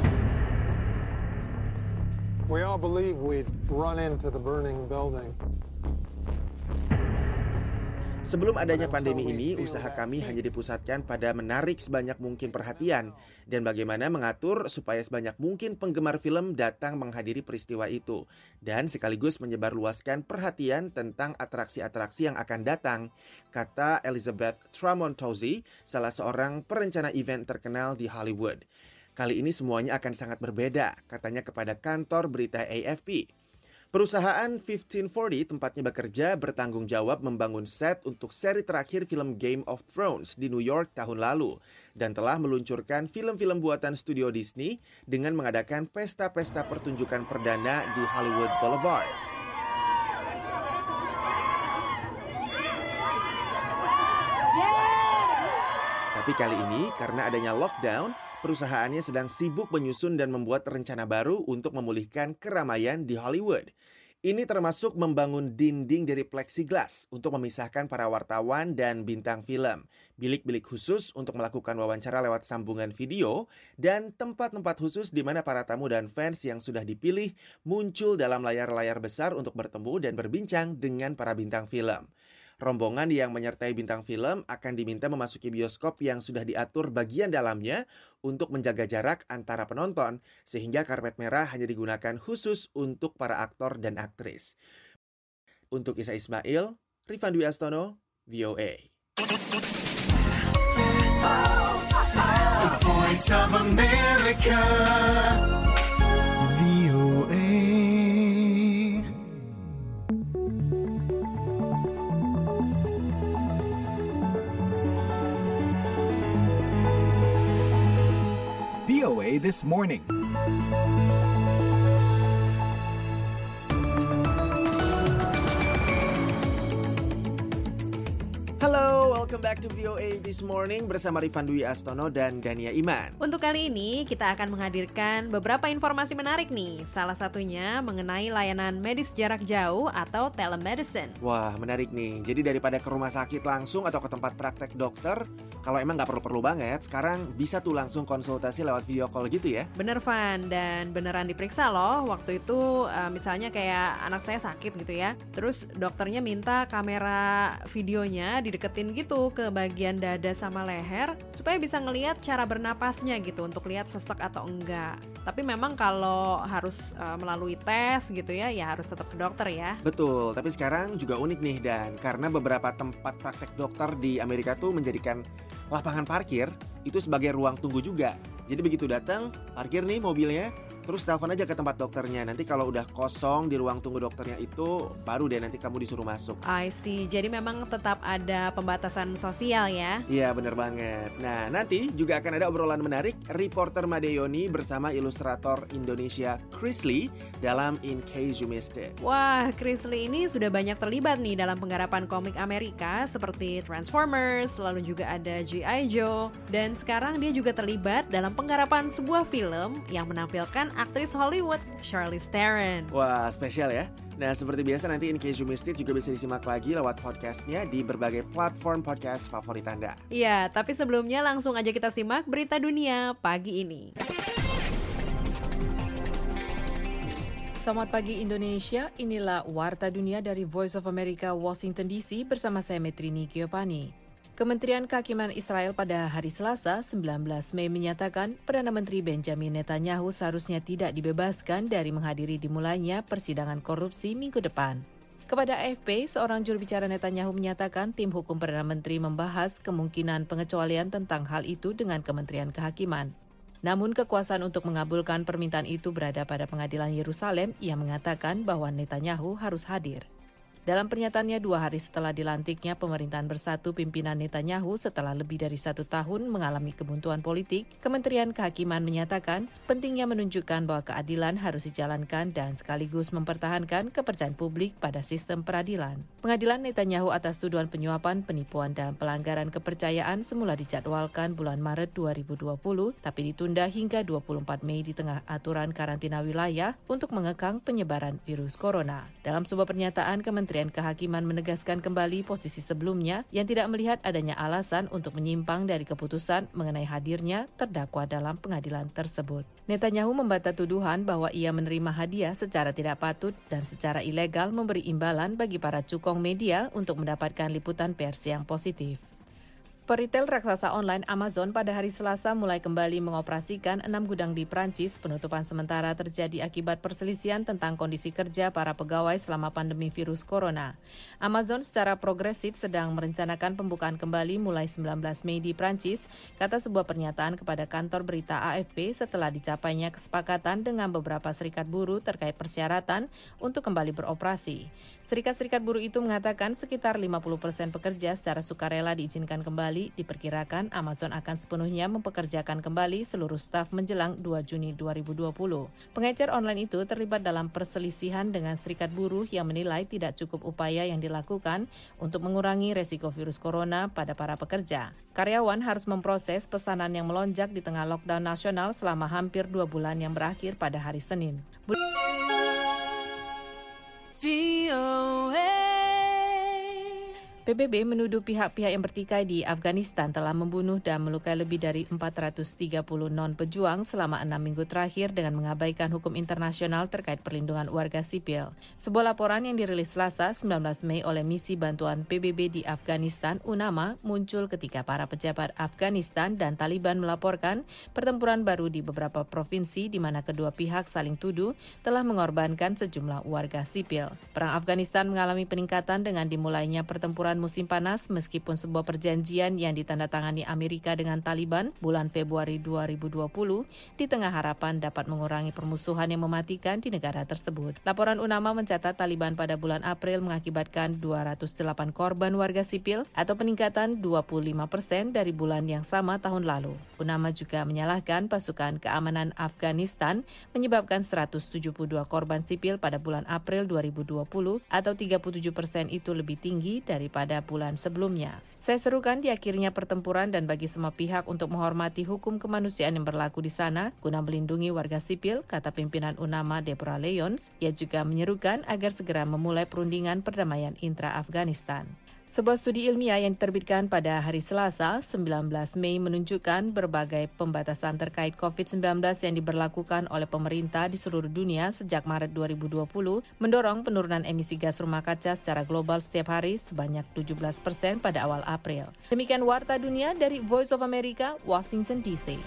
We all believe we'd run into the burning building. Sebelum adanya pandemi ini, usaha kami hanya dipusatkan pada menarik sebanyak mungkin perhatian dan bagaimana mengatur supaya sebanyak mungkin penggemar film datang menghadiri peristiwa itu dan sekaligus menyebarluaskan perhatian tentang atraksi-atraksi yang akan datang, kata Elizabeth Tramontozzi, salah seorang perencana event terkenal di Hollywood. Kali ini semuanya akan sangat berbeda, katanya kepada kantor berita A F P. Perusahaan fifteen forty tempatnya bekerja bertanggung jawab membangun set untuk seri terakhir film Game of Thrones di New York tahun lalu dan telah meluncurkan film-film buatan studio Disney dengan mengadakan pesta-pesta pertunjukan perdana di Hollywood Boulevard. Tapi kali ini karena adanya lockdown, perusahaannya sedang sibuk menyusun dan membuat rencana baru untuk memulihkan keramaian di Hollywood. Ini termasuk membangun dinding dari plexiglass untuk memisahkan para wartawan dan bintang film, bilik-bilik khusus untuk melakukan wawancara lewat sambungan video, dan tempat-tempat khusus di mana para tamu dan fans yang sudah dipilih muncul dalam layar-layar besar untuk bertemu dan berbincang dengan para bintang film. Rombongan yang menyertai bintang film akan diminta memasuki bioskop yang sudah diatur bagian dalamnya untuk menjaga jarak antara penonton, sehingga karpet merah hanya digunakan khusus untuk para aktor dan aktris. Untuk Isa Ismail, Rifan Dwi Astono, V O A. The Voice of America, V O A. V O A This Morning. Halo, welcome back to V O A This Morning bersama Rifan Dwi Astono dan Dania Iman. Untuk kali ini kita akan menghadirkan beberapa informasi menarik nih. Salah satunya mengenai layanan medis jarak jauh atau telemedicine. Wah, menarik nih. Jadi daripada ke rumah sakit langsung atau ke tempat praktek dokter, kalau emang nggak perlu-perlu banget, sekarang bisa tuh langsung konsultasi lewat video call gitu ya. Bener Van, dan beneran diperiksa loh. Waktu itu uh, misalnya kayak anak saya sakit gitu ya, terus dokternya minta kamera videonya dideketin gitu ke bagian dada sama leher supaya bisa ngelihat cara bernapasnya gitu untuk lihat sesek atau enggak. Tapi memang kalau harus uh, melalui tes gitu ya, ya harus tetap ke dokter ya. Betul, tapi sekarang juga unik nih Dan, karena beberapa tempat praktek dokter di Amerika tuh menjadikan lapangan parkir itu sebagai ruang tunggu juga. Jadi begitu datang, parkir nih mobilnya, terus telepon aja ke tempat dokternya. Nanti kalau udah kosong di ruang tunggu dokternya itu, baru deh nanti kamu disuruh masuk. I see, jadi memang tetap ada pembatasan sosial ya? Iya bener banget. Nah nanti juga akan ada obrolan menarik reporter Madeyoni bersama ilustrator Indonesia Chris Lee dalam In Case You Missed It. Wah, Chris Lee ini sudah banyak terlibat nih dalam penggarapan komik Amerika seperti Transformers, lalu juga ada G I Joe, dan sekarang dia juga terlibat dalam penggarapan sebuah film yang menampilkan aktris Hollywood, Charlize Theron. Wah, spesial ya. Nah, seperti biasa nanti In Case You Missed It juga bisa disimak lagi lewat podcastnya di berbagai platform podcast favorit Anda. Iya, tapi sebelumnya langsung aja kita simak berita dunia pagi ini. Selamat pagi Indonesia, inilah Warta Dunia dari Voice of America, Washington D C bersama saya Metrini Giovanni. Kementerian Kehakiman Israel pada hari Selasa, sembilan belas Mei menyatakan Perdana Menteri Benjamin Netanyahu seharusnya tidak dibebaskan dari menghadiri dimulainya persidangan korupsi minggu depan. Kepada A F P, seorang juru bicara Netanyahu menyatakan tim hukum Perdana Menteri membahas kemungkinan pengecualian tentang hal itu dengan Kementerian Kehakiman. Namun kekuasaan untuk mengabulkan permintaan itu berada pada pengadilan Yerusalem yang mengatakan bahwa Netanyahu harus hadir. Dalam pernyataannya dua hari setelah dilantiknya pemerintahan bersatu pimpinan Netanyahu setelah lebih dari satu tahun mengalami kebuntuan politik, Kementerian Kehakiman menyatakan pentingnya menunjukkan bahwa keadilan harus dijalankan dan sekaligus mempertahankan kepercayaan publik pada sistem peradilan. Pengadilan Netanyahu atas tuduhan penyuapan, penipuan, dan pelanggaran kepercayaan semula dijadwalkan bulan Maret dua ribu dua puluh, tapi ditunda hingga dua puluh empat Mei di tengah aturan karantina wilayah untuk mengekang penyebaran virus corona. Dalam sebuah pernyataan, Kementerian Kehakiman menegaskan kembali posisi sebelumnya yang tidak melihat adanya alasan untuk menyimpang dari keputusan mengenai hadirnya terdakwa dalam pengadilan tersebut. Netanyahu membantah tuduhan bahwa ia menerima hadiah secara tidak patut dan secara ilegal memberi imbalan bagi para cukong media untuk mendapatkan liputan pers yang positif. Peritel raksasa online Amazon pada hari Selasa mulai kembali mengoperasikan enam gudang di Prancis. Penutupan sementara terjadi akibat perselisihan tentang kondisi kerja para pegawai selama pandemi virus corona. Amazon secara progresif sedang merencanakan pembukaan kembali mulai sembilan belas Mei di Prancis, kata sebuah pernyataan kepada kantor berita A F P setelah dicapainya kesepakatan dengan beberapa serikat buruh terkait persyaratan untuk kembali beroperasi. Serikat-serikat buruh itu mengatakan sekitar lima puluh persen pekerja secara sukarela diizinkan kembali. Diperkirakan Amazon akan sepenuhnya mempekerjakan kembali seluruh staf menjelang dua Juni dua ribu dua puluh. Pengecer online itu terlibat dalam perselisihan dengan serikat buruh yang menilai tidak cukup upaya yang dilakukan untuk mengurangi resiko virus corona pada para pekerja. Karyawan harus memproses pesanan yang melonjak di tengah lockdown nasional selama hampir dua bulan yang berakhir pada hari Senin. P B B menuduh pihak-pihak yang bertikai di Afghanistan telah membunuh dan melukai lebih dari empat ratus tiga puluh non-pejuang selama enam minggu terakhir dengan mengabaikan hukum internasional terkait perlindungan warga sipil. Sebuah laporan yang dirilis Selasa sembilan belas Mei oleh Misi Bantuan P B B di Afghanistan, UNAMA, muncul ketika para pejabat Afghanistan dan Taliban melaporkan pertempuran baru di beberapa provinsi di mana kedua pihak saling tuduh telah mengorbankan sejumlah warga sipil. Perang Afghanistan mengalami peningkatan dengan dimulainya pertempuran musim panas meskipun sebuah perjanjian yang ditandatangani Amerika dengan Taliban bulan Februari dua ribu dua puluh di tengah harapan dapat mengurangi permusuhan yang mematikan di negara tersebut. Laporan UNAMA mencatat Taliban pada bulan April mengakibatkan dua ratus delapan korban warga sipil atau peningkatan dua puluh lima persen dari bulan yang sama tahun lalu. UNAMA juga menyalahkan pasukan keamanan Afghanistan menyebabkan seratus tujuh puluh dua korban sipil pada bulan April dua ribu dua puluh atau tiga puluh tujuh persen itu lebih tinggi daripada pada bulan sebelumnya. Saya serukan di akhirnya pertempuran dan bagi semua pihak untuk menghormati hukum kemanusiaan yang berlaku di sana guna melindungi warga sipil, kata pimpinan UNAMA Deborah Lyons. Ia juga menyerukan agar segera memulai perundingan perdamaian intra-Afghanistan. Sebuah studi ilmiah yang diterbitkan pada hari Selasa, sembilan belas Mei menunjukkan berbagai pembatasan terkait covid sembilan belas yang diberlakukan oleh pemerintah di seluruh dunia sejak Maret dua ribu dua puluh mendorong penurunan emisi gas rumah kaca secara global setiap hari sebanyak tujuh belas persen pada awal April. Demikian Warta Dunia dari Voice of America, Washington D C.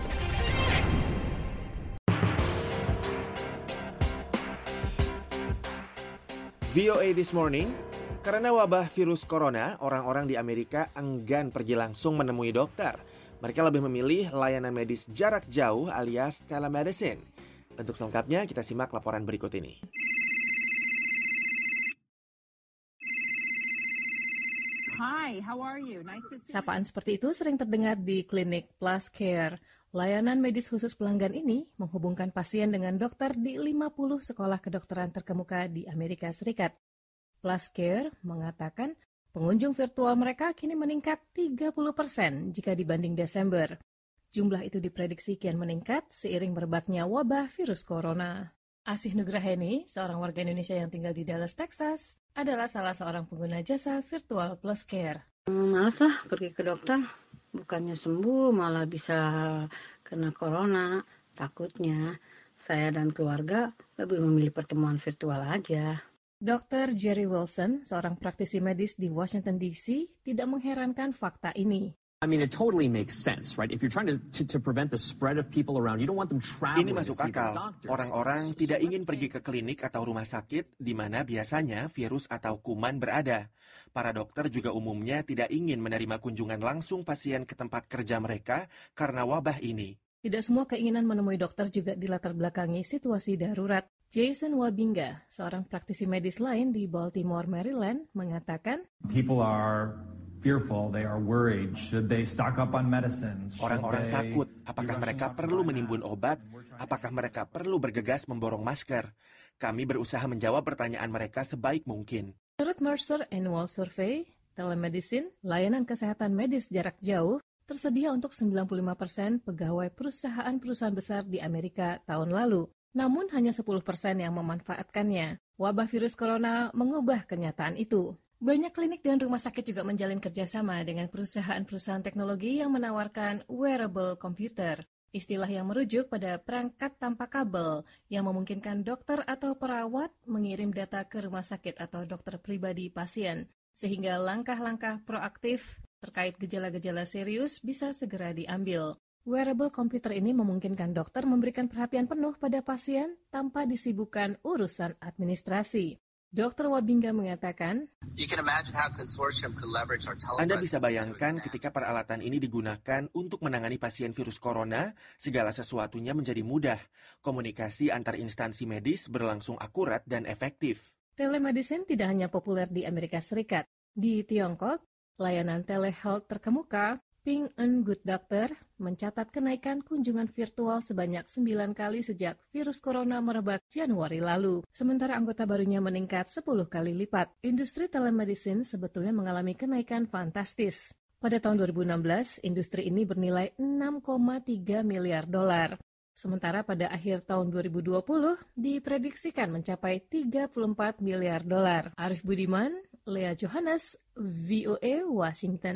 V O A This Morning. Karena wabah virus corona, orang-orang di Amerika enggan pergi langsung menemui dokter. Mereka lebih memilih layanan medis jarak jauh alias telemedicine. Untuk selengkapnya, kita simak laporan berikut ini. Hi, how are you? Nice to see you. Sapaan seperti itu sering terdengar di klinik PlusCare. Layanan medis khusus pelanggan ini menghubungkan pasien dengan dokter di lima puluh sekolah kedokteran terkemuka di Amerika Serikat. PlusCare mengatakan pengunjung virtual mereka kini meningkat tiga puluh persen jika dibanding Desember. Jumlah itu diprediksi kian meningkat seiring merebaknya wabah virus corona. Asih Nugraheni, seorang warga Indonesia yang tinggal di Dallas, Texas, adalah salah seorang pengguna jasa virtual PlusCare. Males lah pergi ke dokter, bukannya sembuh malah bisa kena corona. Takutnya saya dan keluarga lebih memilih pertemuan virtual aja. dokter Jerry Wilson, seorang praktisi medis di Washington D C, tidak mengherankan fakta ini. I mean, it totally makes sense, right? If you're trying to, to, to prevent the spread of people around, you don't want them traveling. Ini masuk akal. Orang-orang tidak ingin pergi ke klinik atau rumah sakit di mana biasanya virus atau kuman berada. Para dokter juga umumnya tidak ingin menerima kunjungan langsung pasien ke tempat kerja mereka karena wabah ini. Tidak semua keinginan menemui dokter juga dilatar belakangi situasi darurat. Jason Wabinga, seorang praktisi medis lain di Baltimore, Maryland, mengatakan, People are fearful, they are worried. Should they stock up on medicines? Orang-orang takut, apakah mereka perlu menimbun obat? Apakah mereka perlu bergegas memborong masker? Kami berusaha menjawab pertanyaan mereka sebaik mungkin. Menurut Mercer Annual Survey, telemedicine, layanan kesehatan medis jarak jauh, tersedia untuk sembilan puluh lima persen pegawai perusahaan-perusahaan besar di Amerika tahun lalu. Namun hanya sepuluh persen yang memanfaatkannya. Wabah virus corona mengubah kenyataan itu. Banyak klinik dan rumah sakit juga menjalin kerjasama dengan perusahaan-perusahaan teknologi yang menawarkan wearable computer. Istilah yang merujuk pada perangkat tanpa kabel yang memungkinkan dokter atau perawat mengirim data ke rumah sakit atau dokter pribadi pasien. Sehingga langkah-langkah proaktif terkait gejala-gejala serius bisa segera diambil. Wearable komputer ini memungkinkan dokter memberikan perhatian penuh pada pasien tanpa disibukkan urusan administrasi. dokter Wabinga mengatakan, Anda bisa bayangkan ketika peralatan ini digunakan untuk menangani pasien virus corona, segala sesuatunya menjadi mudah. Komunikasi antar instansi medis berlangsung akurat dan efektif. Telemedicine tidak hanya populer di Amerika Serikat. Di Tiongkok, layanan telehealth terkemuka, Ping En Good Doctor, mencatat kenaikan kunjungan virtual sebanyak sembilan kali sejak virus corona merebak Januari lalu. Sementara anggota barunya meningkat sepuluh kali lipat. Industri telemedicine sebetulnya mengalami kenaikan fantastis. Pada tahun dua ribu enam belas, industri ini bernilai enam koma tiga miliar dolar. Sementara pada akhir tahun dua ribu dua puluh, diprediksikan mencapai tiga puluh empat miliar dolar. Arif Budiman, Lea Johannes, V O A Washington.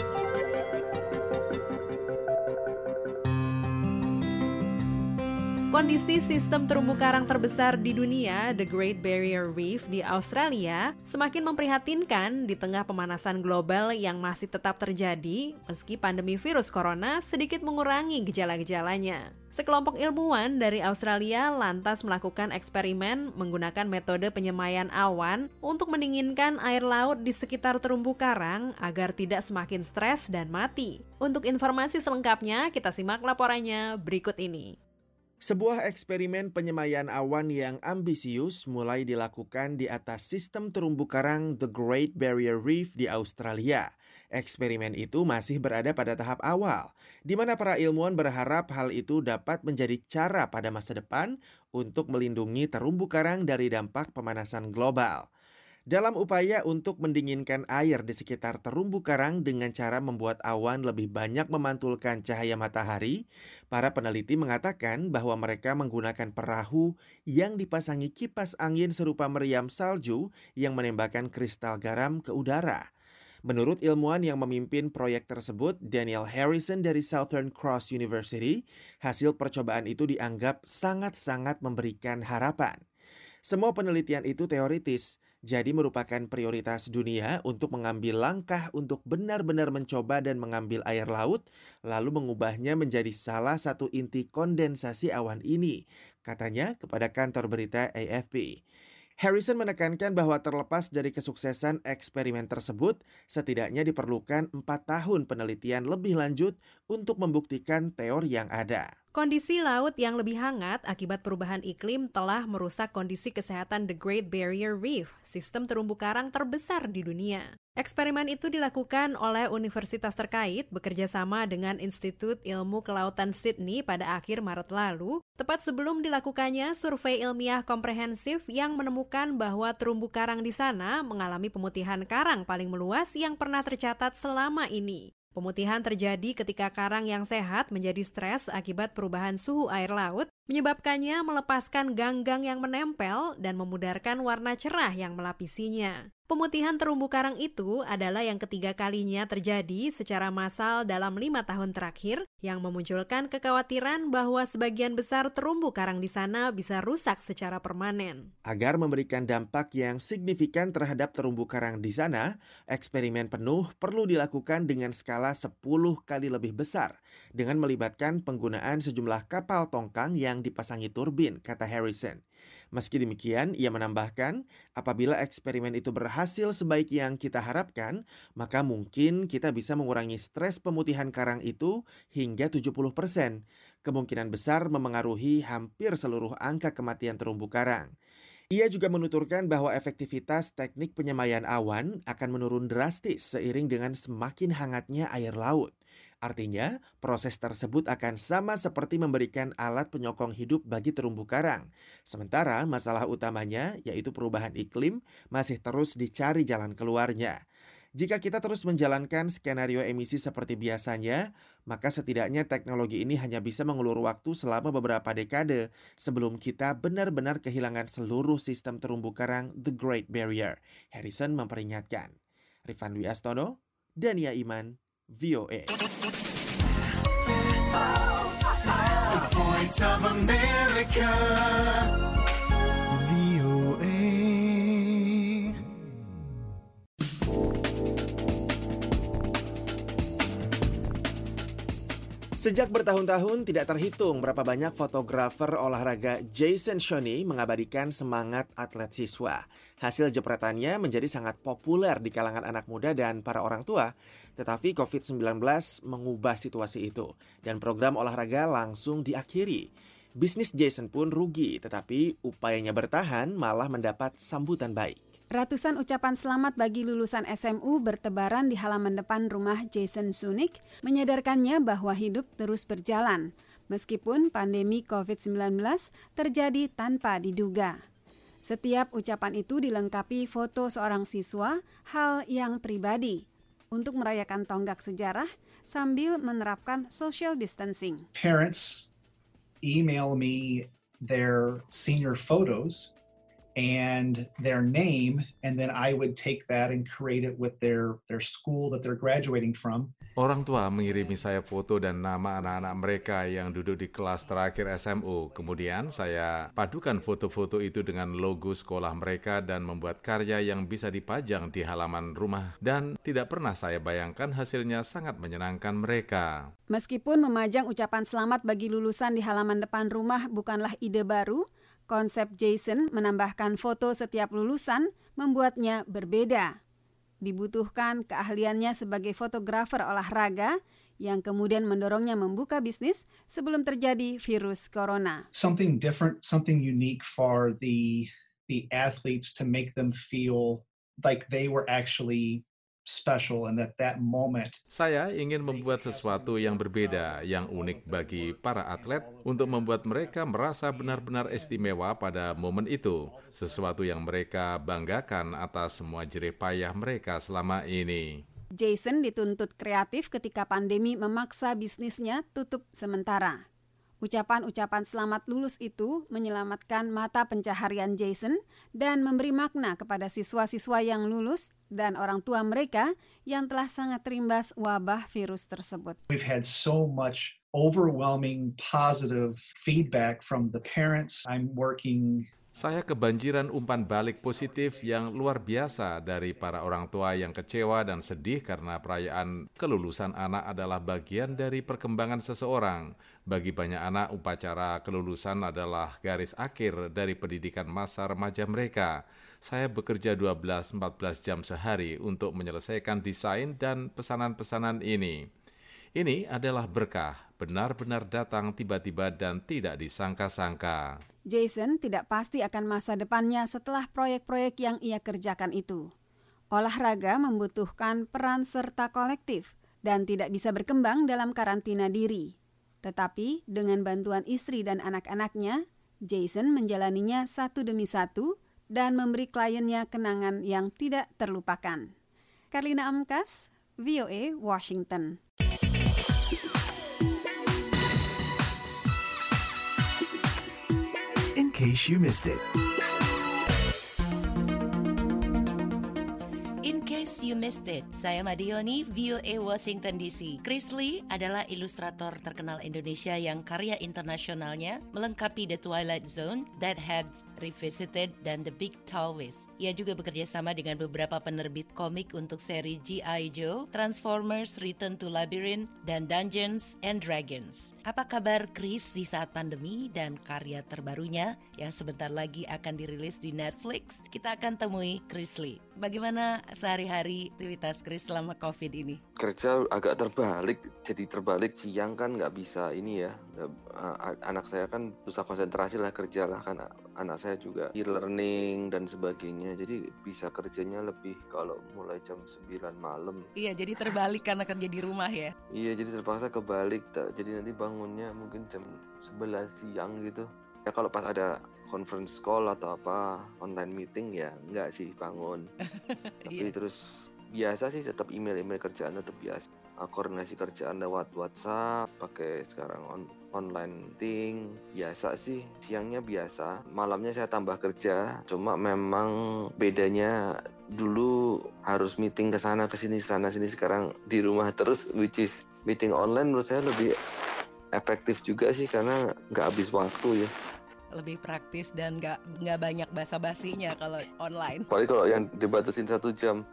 Kondisi sistem terumbu karang terbesar di dunia, The Great Barrier Reef di Australia, semakin memprihatinkan di tengah pemanasan global yang masih tetap terjadi meski pandemi virus corona sedikit mengurangi gejala-gejalanya. Sekelompok ilmuwan dari Australia lantas melakukan eksperimen menggunakan metode penyemaian awan untuk mendinginkan air laut di sekitar terumbu karang agar tidak semakin stres dan mati. Untuk informasi selengkapnya, kita simak laporannya berikut ini. Sebuah eksperimen penyemaian awan yang ambisius mulai dilakukan di atas sistem terumbu karang The Great Barrier Reef di Australia. Eksperimen itu masih berada pada tahap awal, di mana para ilmuwan berharap hal itu dapat menjadi cara pada masa depan untuk melindungi terumbu karang dari dampak pemanasan global. Dalam upaya untuk mendinginkan air di sekitar terumbu karang dengan cara membuat awan lebih banyak memantulkan cahaya matahari, para peneliti mengatakan bahwa mereka menggunakan perahu yang dipasangi kipas angin serupa meriam salju yang menembakkan kristal garam ke udara. Menurut ilmuwan yang memimpin proyek tersebut, Daniel Harrison dari Southern Cross University, hasil percobaan itu dianggap sangat-sangat memberikan harapan. Semua penelitian itu teoritis, jadi merupakan prioritas dunia untuk mengambil langkah untuk benar-benar mencoba dan mengambil air laut, lalu mengubahnya menjadi salah satu inti kondensasi awan ini, katanya kepada kantor berita A F P. Harrison menekankan bahwa terlepas dari kesuksesan eksperimen tersebut, setidaknya diperlukan empat tahun penelitian lebih lanjut untuk membuktikan teori yang ada. Kondisi laut yang lebih hangat akibat perubahan iklim telah merusak kondisi kesehatan The Great Barrier Reef, sistem terumbu karang terbesar di dunia. Eksperimen itu dilakukan oleh universitas terkait bekerja sama dengan Institut Ilmu Kelautan Sydney pada akhir Maret lalu, tepat sebelum dilakukannya survei ilmiah komprehensif yang menemukan bahwa terumbu karang di sana mengalami pemutihan karang paling meluas yang pernah tercatat selama ini. Pemutihan terjadi ketika karang yang sehat menjadi stres akibat perubahan suhu air laut, menyebabkannya melepaskan ganggang yang menempel dan memudarkan warna cerah yang melapisinya. Pemutihan terumbu karang itu adalah yang ketiga kalinya terjadi secara massal dalam lima tahun terakhir, yang memunculkan kekhawatiran bahwa sebagian besar terumbu karang di sana bisa rusak secara permanen. Agar memberikan dampak yang signifikan terhadap terumbu karang di sana, eksperimen penuh perlu dilakukan dengan skala sepuluh kali lebih besar, dengan melibatkan penggunaan sejumlah kapal tongkang yang dipasangi turbin, kata Harrison. Meski demikian, ia menambahkan, apabila eksperimen itu berhasil sebaik yang kita harapkan, maka mungkin kita bisa mengurangi stres pemutihan karang itu hingga tujuh puluh persen. Kemungkinan besar memengaruhi hampir seluruh angka kematian terumbu karang. Ia juga menuturkan bahwa efektivitas teknik penyemaian awan akan menurun drastis seiring dengan semakin hangatnya air laut. Artinya, proses tersebut akan sama seperti memberikan alat penyokong hidup bagi terumbu karang. Sementara masalah utamanya, yaitu perubahan iklim, masih terus dicari jalan keluarnya. Jika kita terus menjalankan skenario emisi seperti biasanya, maka setidaknya teknologi ini hanya bisa mengulur waktu selama beberapa dekade sebelum kita benar-benar kehilangan seluruh sistem terumbu karang The Great Barrier. Harrison memperingatkan. Rifan Dwi Astono, Dania Iman, V O A. The Voice of America, V O A. Sejak bertahun-tahun tidak terhitung berapa banyak fotografer olahraga Jason Shoney mengabadikan semangat atlet siswa. Hasil jepretannya menjadi sangat populer di kalangan anak muda dan para orang tua. Tetapi covid sembilan belas mengubah situasi itu dan program olahraga langsung diakhiri. Bisnis Jason pun rugi, tetapi upayanya bertahan malah mendapat sambutan baik. Ratusan ucapan selamat bagi lulusan S M U bertebaran di halaman depan rumah Jason Sunik, menyadarkannya bahwa hidup terus berjalan, meskipun pandemi covid sembilan belas terjadi tanpa diduga. Setiap ucapan itu dilengkapi foto seorang siswa, hal yang pribadi, untuk merayakan tonggak sejarah sambil menerapkan social distancing. Parents email me their senior photos and their name, and then I would take that and create it with their their school that they're graduating from. Orang tua mengirimi saya foto dan nama anak-anak mereka yang duduk di kelas terakhir S M U. Kemudian saya padukan foto-foto itu dengan logo sekolah mereka dan membuat karya yang bisa dipajang di halaman rumah. Dan tidak pernah saya bayangkan hasilnya sangat menyenangkan mereka. Meskipun memajang ucapan selamat bagi lulusan di halaman depan rumah bukanlah ide baru, konsep Jason menambahkan foto setiap lulusan membuatnya berbeda. Dibutuhkan keahliannya sebagai fotografer olahraga yang kemudian mendorongnya membuka bisnis sebelum terjadi virus corona. Something different, something unique for the the athletes to make them feel like they were actually special and that that moment. Saya ingin membuat sesuatu yang berbeda, yang unik bagi para atlet untuk membuat mereka merasa benar-benar istimewa pada momen itu. Sesuatu yang mereka banggakan atas semua jerih payah mereka selama ini. Jason dituntut kreatif ketika pandemi memaksa bisnisnya tutup sementara. Ucapan-ucapan selamat lulus itu menyelamatkan mata pencaharian Jason dan memberi makna kepada siswa-siswa yang lulus dan orang tua mereka yang telah sangat terimbas wabah virus tersebut. We've had so much overwhelming positive feedback from the parents. I'm working Saya kebanjiran umpan balik positif yang luar biasa dari para orang tua yang kecewa dan sedih karena perayaan kelulusan anak adalah bagian dari perkembangan seseorang. Bagi banyak anak, upacara kelulusan adalah garis akhir dari pendidikan masa remaja mereka. Saya bekerja dua belas sampai empat belas jam sehari untuk menyelesaikan desain dan pesanan-pesanan ini. Ini adalah berkah, benar-benar datang tiba-tiba dan tidak disangka-sangka. Jason tidak pasti akan masa depannya setelah proyek-proyek yang ia kerjakan itu. Olahraga membutuhkan peran serta kolektif dan tidak bisa berkembang dalam karantina diri. Tetapi dengan bantuan istri dan anak-anaknya, Jason menjalaninya satu demi satu dan memberi kliennya kenangan yang tidak terlupakan. Karlina Amkas, V O A, Washington. In case you missed it. In case you missed it, saya Madioni, V O A Washington D C. Chris Lee adalah ilustrator terkenal Indonesia yang karya internasionalnya melengkapi The Twilight Zone, Deadheads Revisited, dan The Big Tall Whisk. Ia juga bekerja sama dengan beberapa penerbit komik untuk seri G I Joe, Transformers, Return to Labyrinth, dan Dungeons and Dragons. Apa kabar Chris di saat pandemi dan karya terbarunya yang sebentar lagi akan dirilis di Netflix? Kita akan temui Chris Lee. Bagaimana sehari-hari aktivitas Chris selama COVID ini? Kerja agak terbalik, jadi terbalik siang kan nggak bisa ini ya. Anak saya kan susah konsentrasi lah kerja lah kan. Anak saya juga e-learning dan sebagainya. Jadi bisa kerjanya lebih kalau mulai jam sembilan malam. Iya, jadi terbalik karena kerja di rumah ya? Iya, jadi terpaksa kebalik. Jadi nanti bangunnya mungkin jam sebelas siang gitu. Ya kalau pas ada conference call atau apa, online meeting ya enggak sih bangun. Tapi terus biasa sih tetap email-email kerjaan tetap biasa. Koordinasi kerjaan lewat WhatsApp, pakai sekarang on, online meeting, biasa sih. Siangnya biasa, malamnya saya tambah kerja. Cuma memang bedanya dulu harus meeting ke sana ke sini sana sini, sekarang di rumah terus, which is meeting online menurut saya lebih efektif juga sih karena nggak habis waktu ya. Lebih praktis dan nggak nggak banyak basa-basinya kalau online. Apalagi kalau yang dibatasin satu jam.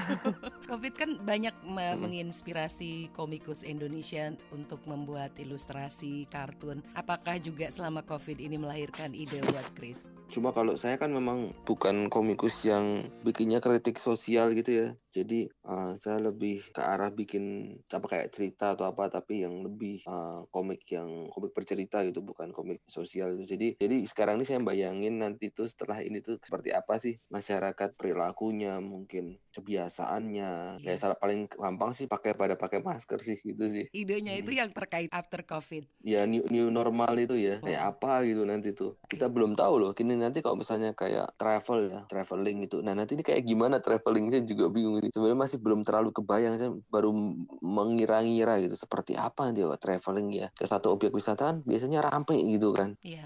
COVID kan banyak me- hmm. menginspirasi komikus Indonesia untuk membuat ilustrasi kartun. Apakah juga selama COVID ini melahirkan ide buat Chris? Cuma kalau saya kan memang bukan komikus yang bikinnya kritik sosial gitu ya. Jadi uh, saya lebih ke arah bikin apa kayak cerita atau apa, tapi yang lebih uh, komik yang komik bercerita gitu, bukan komik sosial itu. Jadi jadi sekarang ini saya bayangin nanti tuh setelah ini tuh seperti apa sih masyarakat, perilakunya, mungkin kebiasaannya. Kayak salah paling gampang sih pakai pada pakai masker sih gitu sih. Idenya hmm. itu yang terkait after COVID. Ya new, new normal itu ya. Oh. Kayak apa gitu nanti tuh. Kita belum tahu loh. Kini nanti kalau misalnya kayak travel ya, traveling itu. Nah, nanti ini kayak gimana travelingnya juga bingung sih. Sebenarnya masih belum terlalu kebayang, saya baru mengira-ngira gitu seperti apa nanti kalau traveling ya. Ke satu objek wisata kan biasanya ramai gitu kan. Yeah. Nah, itu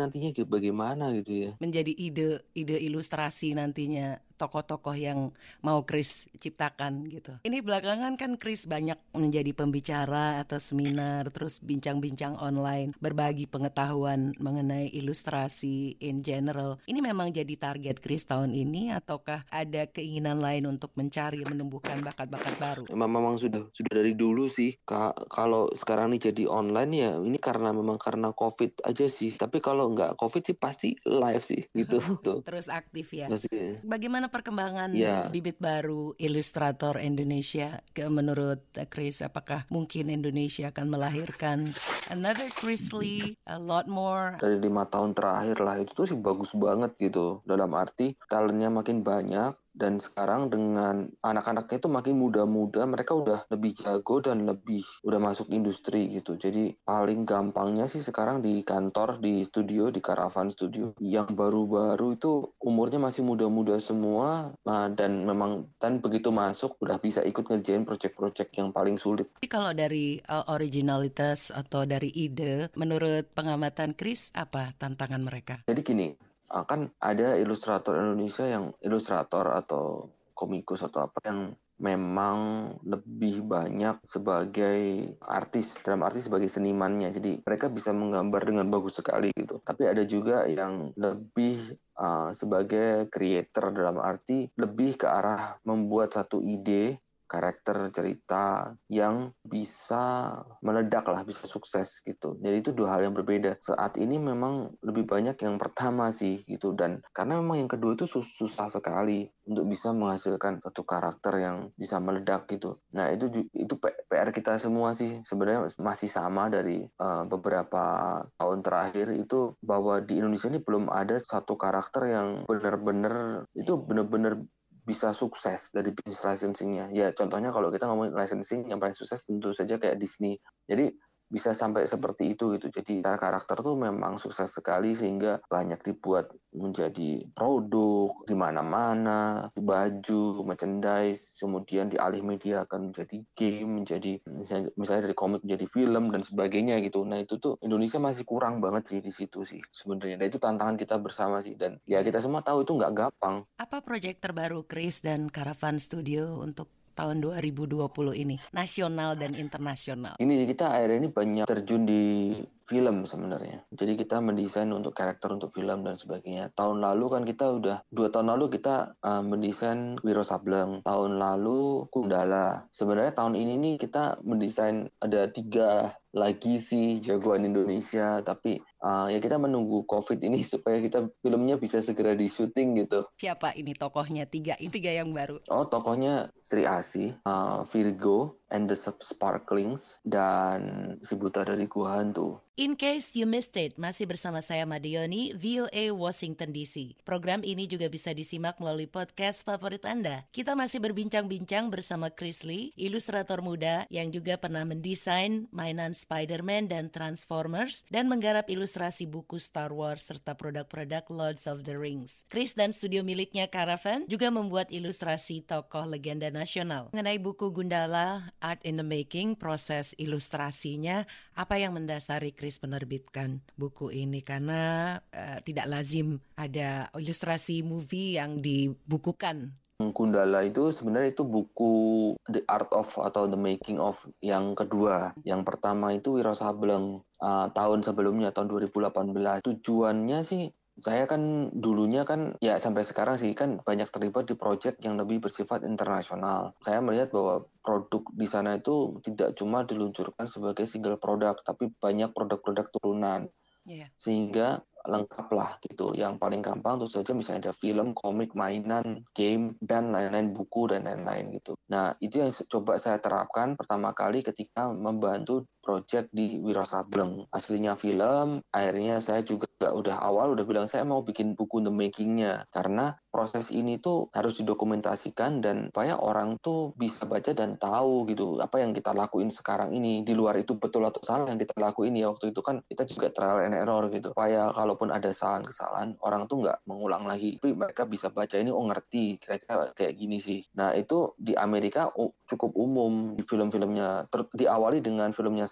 nantinya bagaimana gitu ya. Menjadi ide ide ilustrasi nantinya tokoh-tokoh yang mau Chris ciptakan gitu. Ini belakangan kan Chris banyak menjadi pembicara atau seminar, terus bincang-bincang online, berbagi pengetahuan mengenai ilustrasi in general. Ini memang jadi target Chris tahun ini ataukah ada keinginan lain untuk mencari menumbuhkan bakat-bakat baru? Memang, memang sudah sudah dari dulu sih. Ka- kalau sekarang ini jadi online ya ini karena memang karena COVID aja sih. Tapi kalau nggak COVID sih pasti live sih gitu. Terus aktif ya. Pasti. Bagaimana perkembangan ya. bibit baru ilustrator Indonesia ke menurut Chris? Apakah mungkin Indonesia akan melahirkan another Chris Lee, a lot more? Dari lima tahun terakhir lah itu tuh sih bagus banget gitu. Dalam arti talentnya makin banyak. Dan sekarang dengan anak-anaknya itu makin muda-muda, mereka udah lebih jago dan lebih udah masuk industri gitu. Jadi paling gampangnya sih sekarang di kantor, di studio, di Caravan Studio. Yang baru-baru itu umurnya masih muda-muda semua. Nah, dan memang dan begitu masuk udah bisa ikut ngerjain project-project yang paling sulit. Jadi kalau dari uh, originalitas atau dari ide, menurut pengamatan Chris, apa tantangan mereka? Jadi gini, kan ada ilustrator Indonesia yang ilustrator atau komikus atau apa yang memang lebih banyak sebagai artis, dalam arti sebagai senimannya. Jadi mereka bisa menggambar dengan bagus sekali gitu. Tapi ada juga yang lebih uh, sebagai creator, dalam arti lebih ke arah membuat satu ide, karakter cerita yang bisa meledak lah, bisa sukses gitu. Jadi itu dua hal yang berbeda. Saat ini memang lebih banyak yang pertama sih gitu, dan karena memang yang kedua itu sus- susah sekali untuk bisa menghasilkan satu karakter yang bisa meledak gitu. Nah itu itu P R kita semua sih sebenarnya masih sama dari uh, beberapa tahun terakhir itu, bahwa di Indonesia ini belum ada satu karakter yang benar-benar itu benar-benar bisa sukses dari bisnis licensing-nya. Ya contohnya kalau kita ngomongin licensing yang paling sukses tentu saja kayak Disney. Jadi bisa sampai seperti itu gitu. Jadi secara karakter tuh memang sukses sekali sehingga banyak dibuat menjadi produk di mana-mana, di baju, merchandise, kemudian dialih media akan menjadi game, menjadi misalnya, misalnya dari komik menjadi film dan sebagainya gitu. Nah itu tuh Indonesia masih kurang banget sih di situ sih sebenarnya. Dan itu tantangan kita bersama sih, dan ya kita semua tahu itu nggak gampang. Apa proyek terbaru Chris dan Caravan Studio untuk tahun dua ribu dua puluh ini, nasional dan internasional? Ini kita akhirnya ini banyak terjun di film sebenarnya. Jadi kita mendesain untuk karakter untuk film dan sebagainya. Tahun lalu kan kita udah, dua tahun lalu kita uh, mendesain Wiro Sableng. Tahun lalu Gundala. Sebenarnya tahun ini nih kita mendesain ada tiga lagi sih jagoan Indonesia, tapi uh, ya kita menunggu COVID ini supaya kita filmnya bisa segera di syuting gitu. Siapa ini tokohnya? Tiga, tiga yang baru. Oh, tokohnya Sri Asih, uh, Virgo, and the Sparklings, dan si buta dari Gua Hantu. In case you missed it, masih bersama saya Madioni, V O A Washington D C. Program ini juga bisa disimak melalui podcast favorit Anda. Kita masih berbincang-bincang bersama Chris Lee, ilustrator muda yang juga pernah mendesain mainan Spider-Man dan Transformers dan menggarap ilustrasi buku Star Wars serta produk-produk Lords of the Rings. Chris dan studio miliknya Caravan juga membuat ilustrasi tokoh legenda nasional. Mengenai buku Gundala, Art in the Making, proses ilustrasinya, apa yang mendasari Chris menerbitkan buku ini? Karena uh, tidak lazim ada ilustrasi movie yang dibukukan. Gundala itu sebenarnya itu buku The Art of atau The Making of yang kedua. Yang pertama itu Wiro Sableng uh, tahun sebelumnya, tahun dua ribu delapan belas. Tujuannya sih, saya kan dulunya kan ya sampai sekarang sih kan banyak terlibat di proyek yang lebih bersifat internasional. Saya melihat bahwa produk di sana itu tidak cuma diluncurkan sebagai single produk, tapi banyak produk-produk turunan. Yeah. Sehingga lengkap lah gitu. Yang paling gampang tentu saja misalnya ada film, komik, mainan, game, dan lain-lain, buku dan lain-lain gitu. Nah itu yang coba saya terapkan pertama kali ketika membantu project di Wiro Sableng. Aslinya film, akhirnya saya juga udah awal udah bilang saya mau bikin buku The Making-nya. Karena proses ini tuh harus didokumentasikan dan supaya orang tuh bisa baca dan tahu gitu apa yang kita lakuin sekarang ini. Di luar itu betul atau salah yang kita lakuin ya waktu itu kan kita juga trial and error gitu. Supaya kalaupun ada kesalahan-kesalahan orang tuh nggak mengulang lagi. Tapi mereka bisa baca ini, oh ngerti kira-kira kayak gini sih. Nah itu di Amerika oh, cukup umum di film-filmnya. Ter- diawali dengan filmnya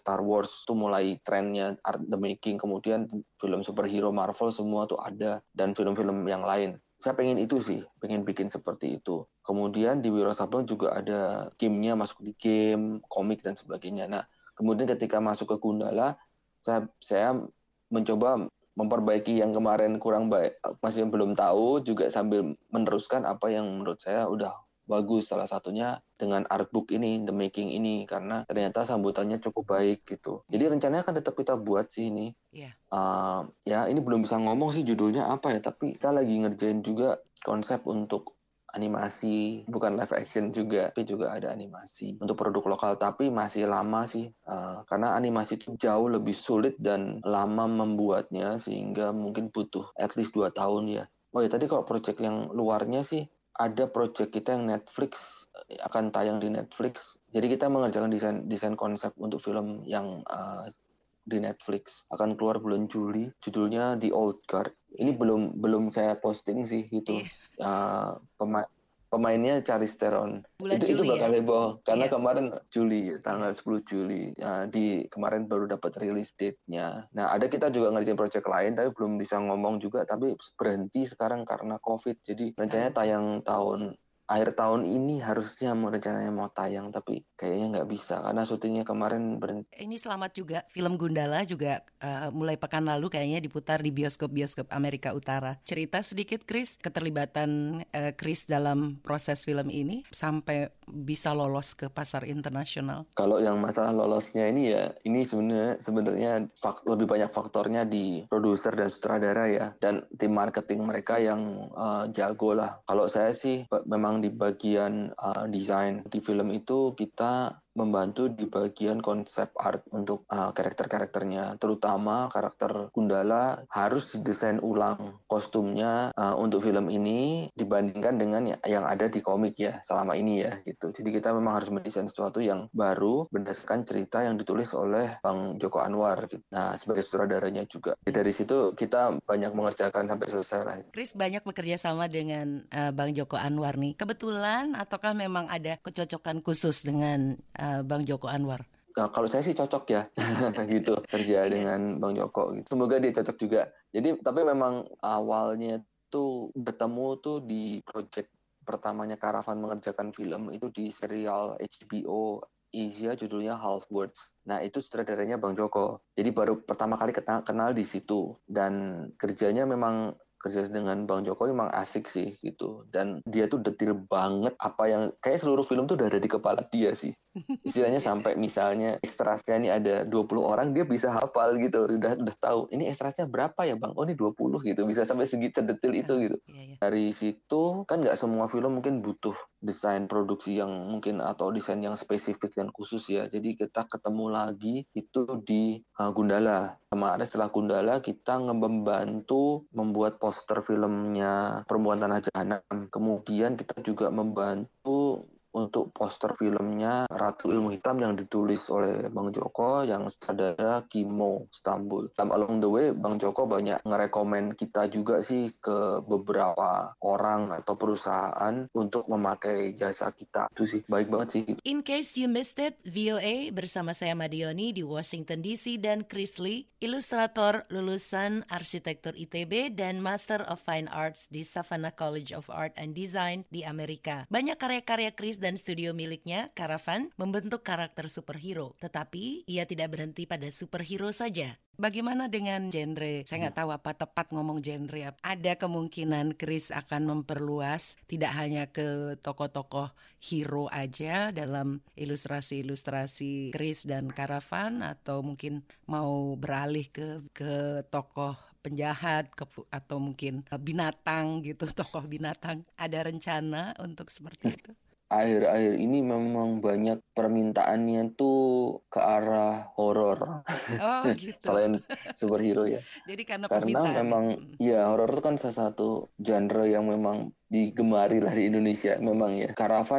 Star Wars tuh mulai trennya art the making, kemudian film superhero Marvel semua tuh ada, dan film-film yang lain. Saya pengen itu sih, pengen bikin seperti itu. Kemudian di Wiro Sableng juga ada gamenya, masuk di game, komik dan sebagainya. Nah, kemudian ketika masuk ke Gundala, saya, saya mencoba memperbaiki yang kemarin kurang baik, masih belum tahu, juga sambil meneruskan apa yang menurut saya udah bagus, salah satunya dengan artbook ini, The Making ini, karena ternyata sambutannya cukup baik gitu. Jadi rencananya akan tetap kita buat sih ini. Yeah. Uh, ya ini belum bisa ngomong sih judulnya apa ya, tapi kita lagi ngerjain juga konsep untuk animasi, bukan live action juga, tapi juga ada animasi untuk produk lokal, tapi masih lama sih, uh, karena animasi itu jauh lebih sulit dan lama membuatnya, sehingga mungkin butuh at least dua tahun ya. Oh ya, tadi kalau proyek yang luarnya sih, ada proyek kita yang Netflix, akan tayang di Netflix, jadi kita mengerjakan desain desain konsep untuk film yang uh, di Netflix, akan keluar bulan Juli, judulnya The Old Guard. Ini belum belum saya posting sih gitu. Uh, pema- pemainnya Charlize Theron. Bulan itu Juli, itu bakal ya? heboh karena Iya. kemarin Juli, tanggal sepuluh Juli. Uh, di kemarin baru dapat release date-nya. Nah, ada kita juga ngerjain project lain tapi belum bisa ngomong juga, tapi berhenti sekarang karena Covid. Jadi rencananya tayang tahun akhir tahun ini, harusnya mau rencananya mau tayang, tapi kayaknya nggak bisa karena syutingnya kemarin berhenti. Ini selamat juga, film Gundala juga uh, mulai pekan lalu kayaknya diputar di bioskop-bioskop Amerika Utara. Cerita sedikit, Chris, keterlibatan uh, Chris dalam proses film ini sampai bisa lolos ke pasar internasional. Kalau yang masalah lolosnya ini ya, ini sebenarnya sebenarnya fak- lebih banyak faktornya di produser dan sutradara ya, dan tim marketing mereka yang uh, jago lah. Kalau saya sih memang di bagian uh, desain di film itu kita membantu di bagian konsep art untuk uh, karakter-karakternya, terutama karakter Gundala harus didesain ulang kostumnya uh, untuk film ini dibandingkan dengan yang ada di komik ya selama ini ya gitu. Jadi kita memang harus mendesain sesuatu yang baru berdasarkan cerita yang ditulis oleh Bang Joko Anwar gitu. Nah, sebagai sutradaranya juga. Jadi dari situ kita banyak mengerjakan sampai selesai lah. Chris banyak bekerja sama dengan uh, Bang Joko Anwar nih. Kebetulan ataukah memang ada kecocokan khusus dengan uh, Bang Joko Anwar? Nah, kalau saya sih cocok ya, gitu kerja dengan Bang Joko. Gitu. Semoga dia cocok juga. Jadi tapi memang awalnya tuh bertemu tuh di project pertamanya Caravan mengerjakan film itu di serial H B O Asia judulnya Half Words. Nah itu sutradaranya Bang Joko. Jadi baru pertama kali kenal, kenal di situ, dan kerjanya memang kerja dengan Bang Joko memang asik sih gitu, dan dia tuh detail banget apa yang kayak seluruh film tuh udah ada di kepala dia sih. Istilahnya sampai misalnya ekstrasnya ini ada dua puluh orang, dia bisa hafal gitu, udah udah tahu ini ekstrasnya berapa ya Bang, oh ini dua puluh gitu, bisa sampai segitu detail itu gitu. Dari situ kan nggak semua film mungkin butuh desain produksi yang mungkin atau desain yang spesifik dan khusus ya, jadi kita ketemu lagi itu di uh, Gundala. Kemarin setelah Gundala kita membantu membuat poster filmnya Perempuan Tanah Jahanam, kemudian kita juga membantu untuk poster filmnya Ratu Ilmu Hitam yang ditulis oleh Bang Joko, yang sutradara Kimo Istanbul. Dan along the way Bang Joko banyak ngerekomen kita juga sih ke beberapa orang atau perusahaan untuk memakai jasa kita. Itu sih baik banget sih. In case you missed it, V O A bersama saya Madioni di Washington D C dan Chris Lee, ilustrator lulusan Arsitektur I T B dan Master of Fine Arts di Savannah College of Art and Design di Amerika. Banyak karya-karya Chris dan studio miliknya, Caravan, membentuk karakter superhero. Tetapi ia tidak berhenti pada superhero saja. Bagaimana dengan genre? Saya nggak tahu apa tepat ngomong genre. Ada kemungkinan Chris akan memperluas tidak hanya ke tokoh-tokoh hero aja dalam ilustrasi-ilustrasi Chris dan Caravan, atau mungkin mau beralih ke ke tokoh penjahat ke, atau mungkin binatang gitu, tokoh binatang. Ada rencana untuk seperti itu? Akhir-akhir ini memang banyak permintaannya tuh ke arah horor. Oh gitu. Selain superhero ya. Jadi karena Karena permintaan. memang ya horor itu kan salah satu genre yang memang digemari lah di Indonesia memang ya. Caravan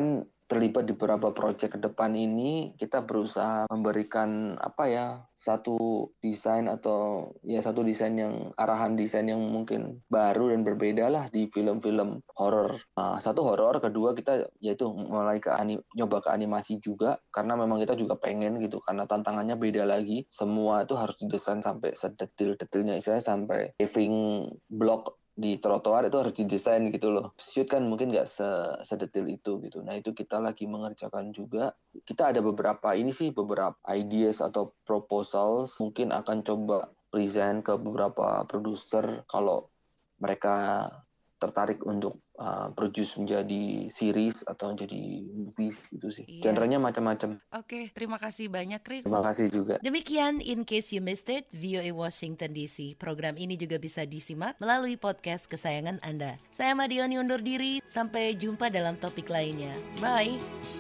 terlibat di beberapa proyek ke depan ini, kita berusaha memberikan apa ya, satu desain atau ya satu desain yang arahan desain yang mungkin baru dan berbeda lah di film-film horor. Uh, satu horor, kedua kita yaitu mulai ke anim, nyoba ke animasi juga, karena memang kita juga pengen gitu, karena tantangannya beda lagi. Semua itu harus didesain sampai sedetil-detilnya, istilahnya sampai paving block di trotoar itu harus didesain gitu loh. Shoot kan mungkin nggak sedetil itu gitu. Nah itu kita lagi mengerjakan juga. Kita ada beberapa ini sih, beberapa ideas atau proposal mungkin akan coba present ke beberapa produser kalau mereka tertarik untuk uh, produce menjadi series atau jadi movies gitu sih. Iya. Genrenya macam-macam. Oke, terima kasih banyak Chris. Terima kasih juga. Demikian In Case You Missed It, V O A Washington D C. Program ini juga bisa disimak melalui podcast kesayangan Anda. Saya Madioni undur diri, sampai jumpa dalam topik lainnya. Bye.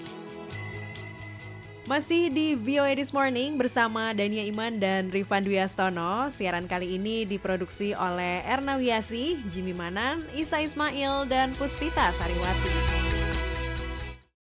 Masih di V O A This Morning bersama Dania Iman dan Rifan Dwi Astono. Siaran kali ini diproduksi oleh Erna Wiasi, Jimmy Manan, Isa Ismail, dan Puspita Sariwati.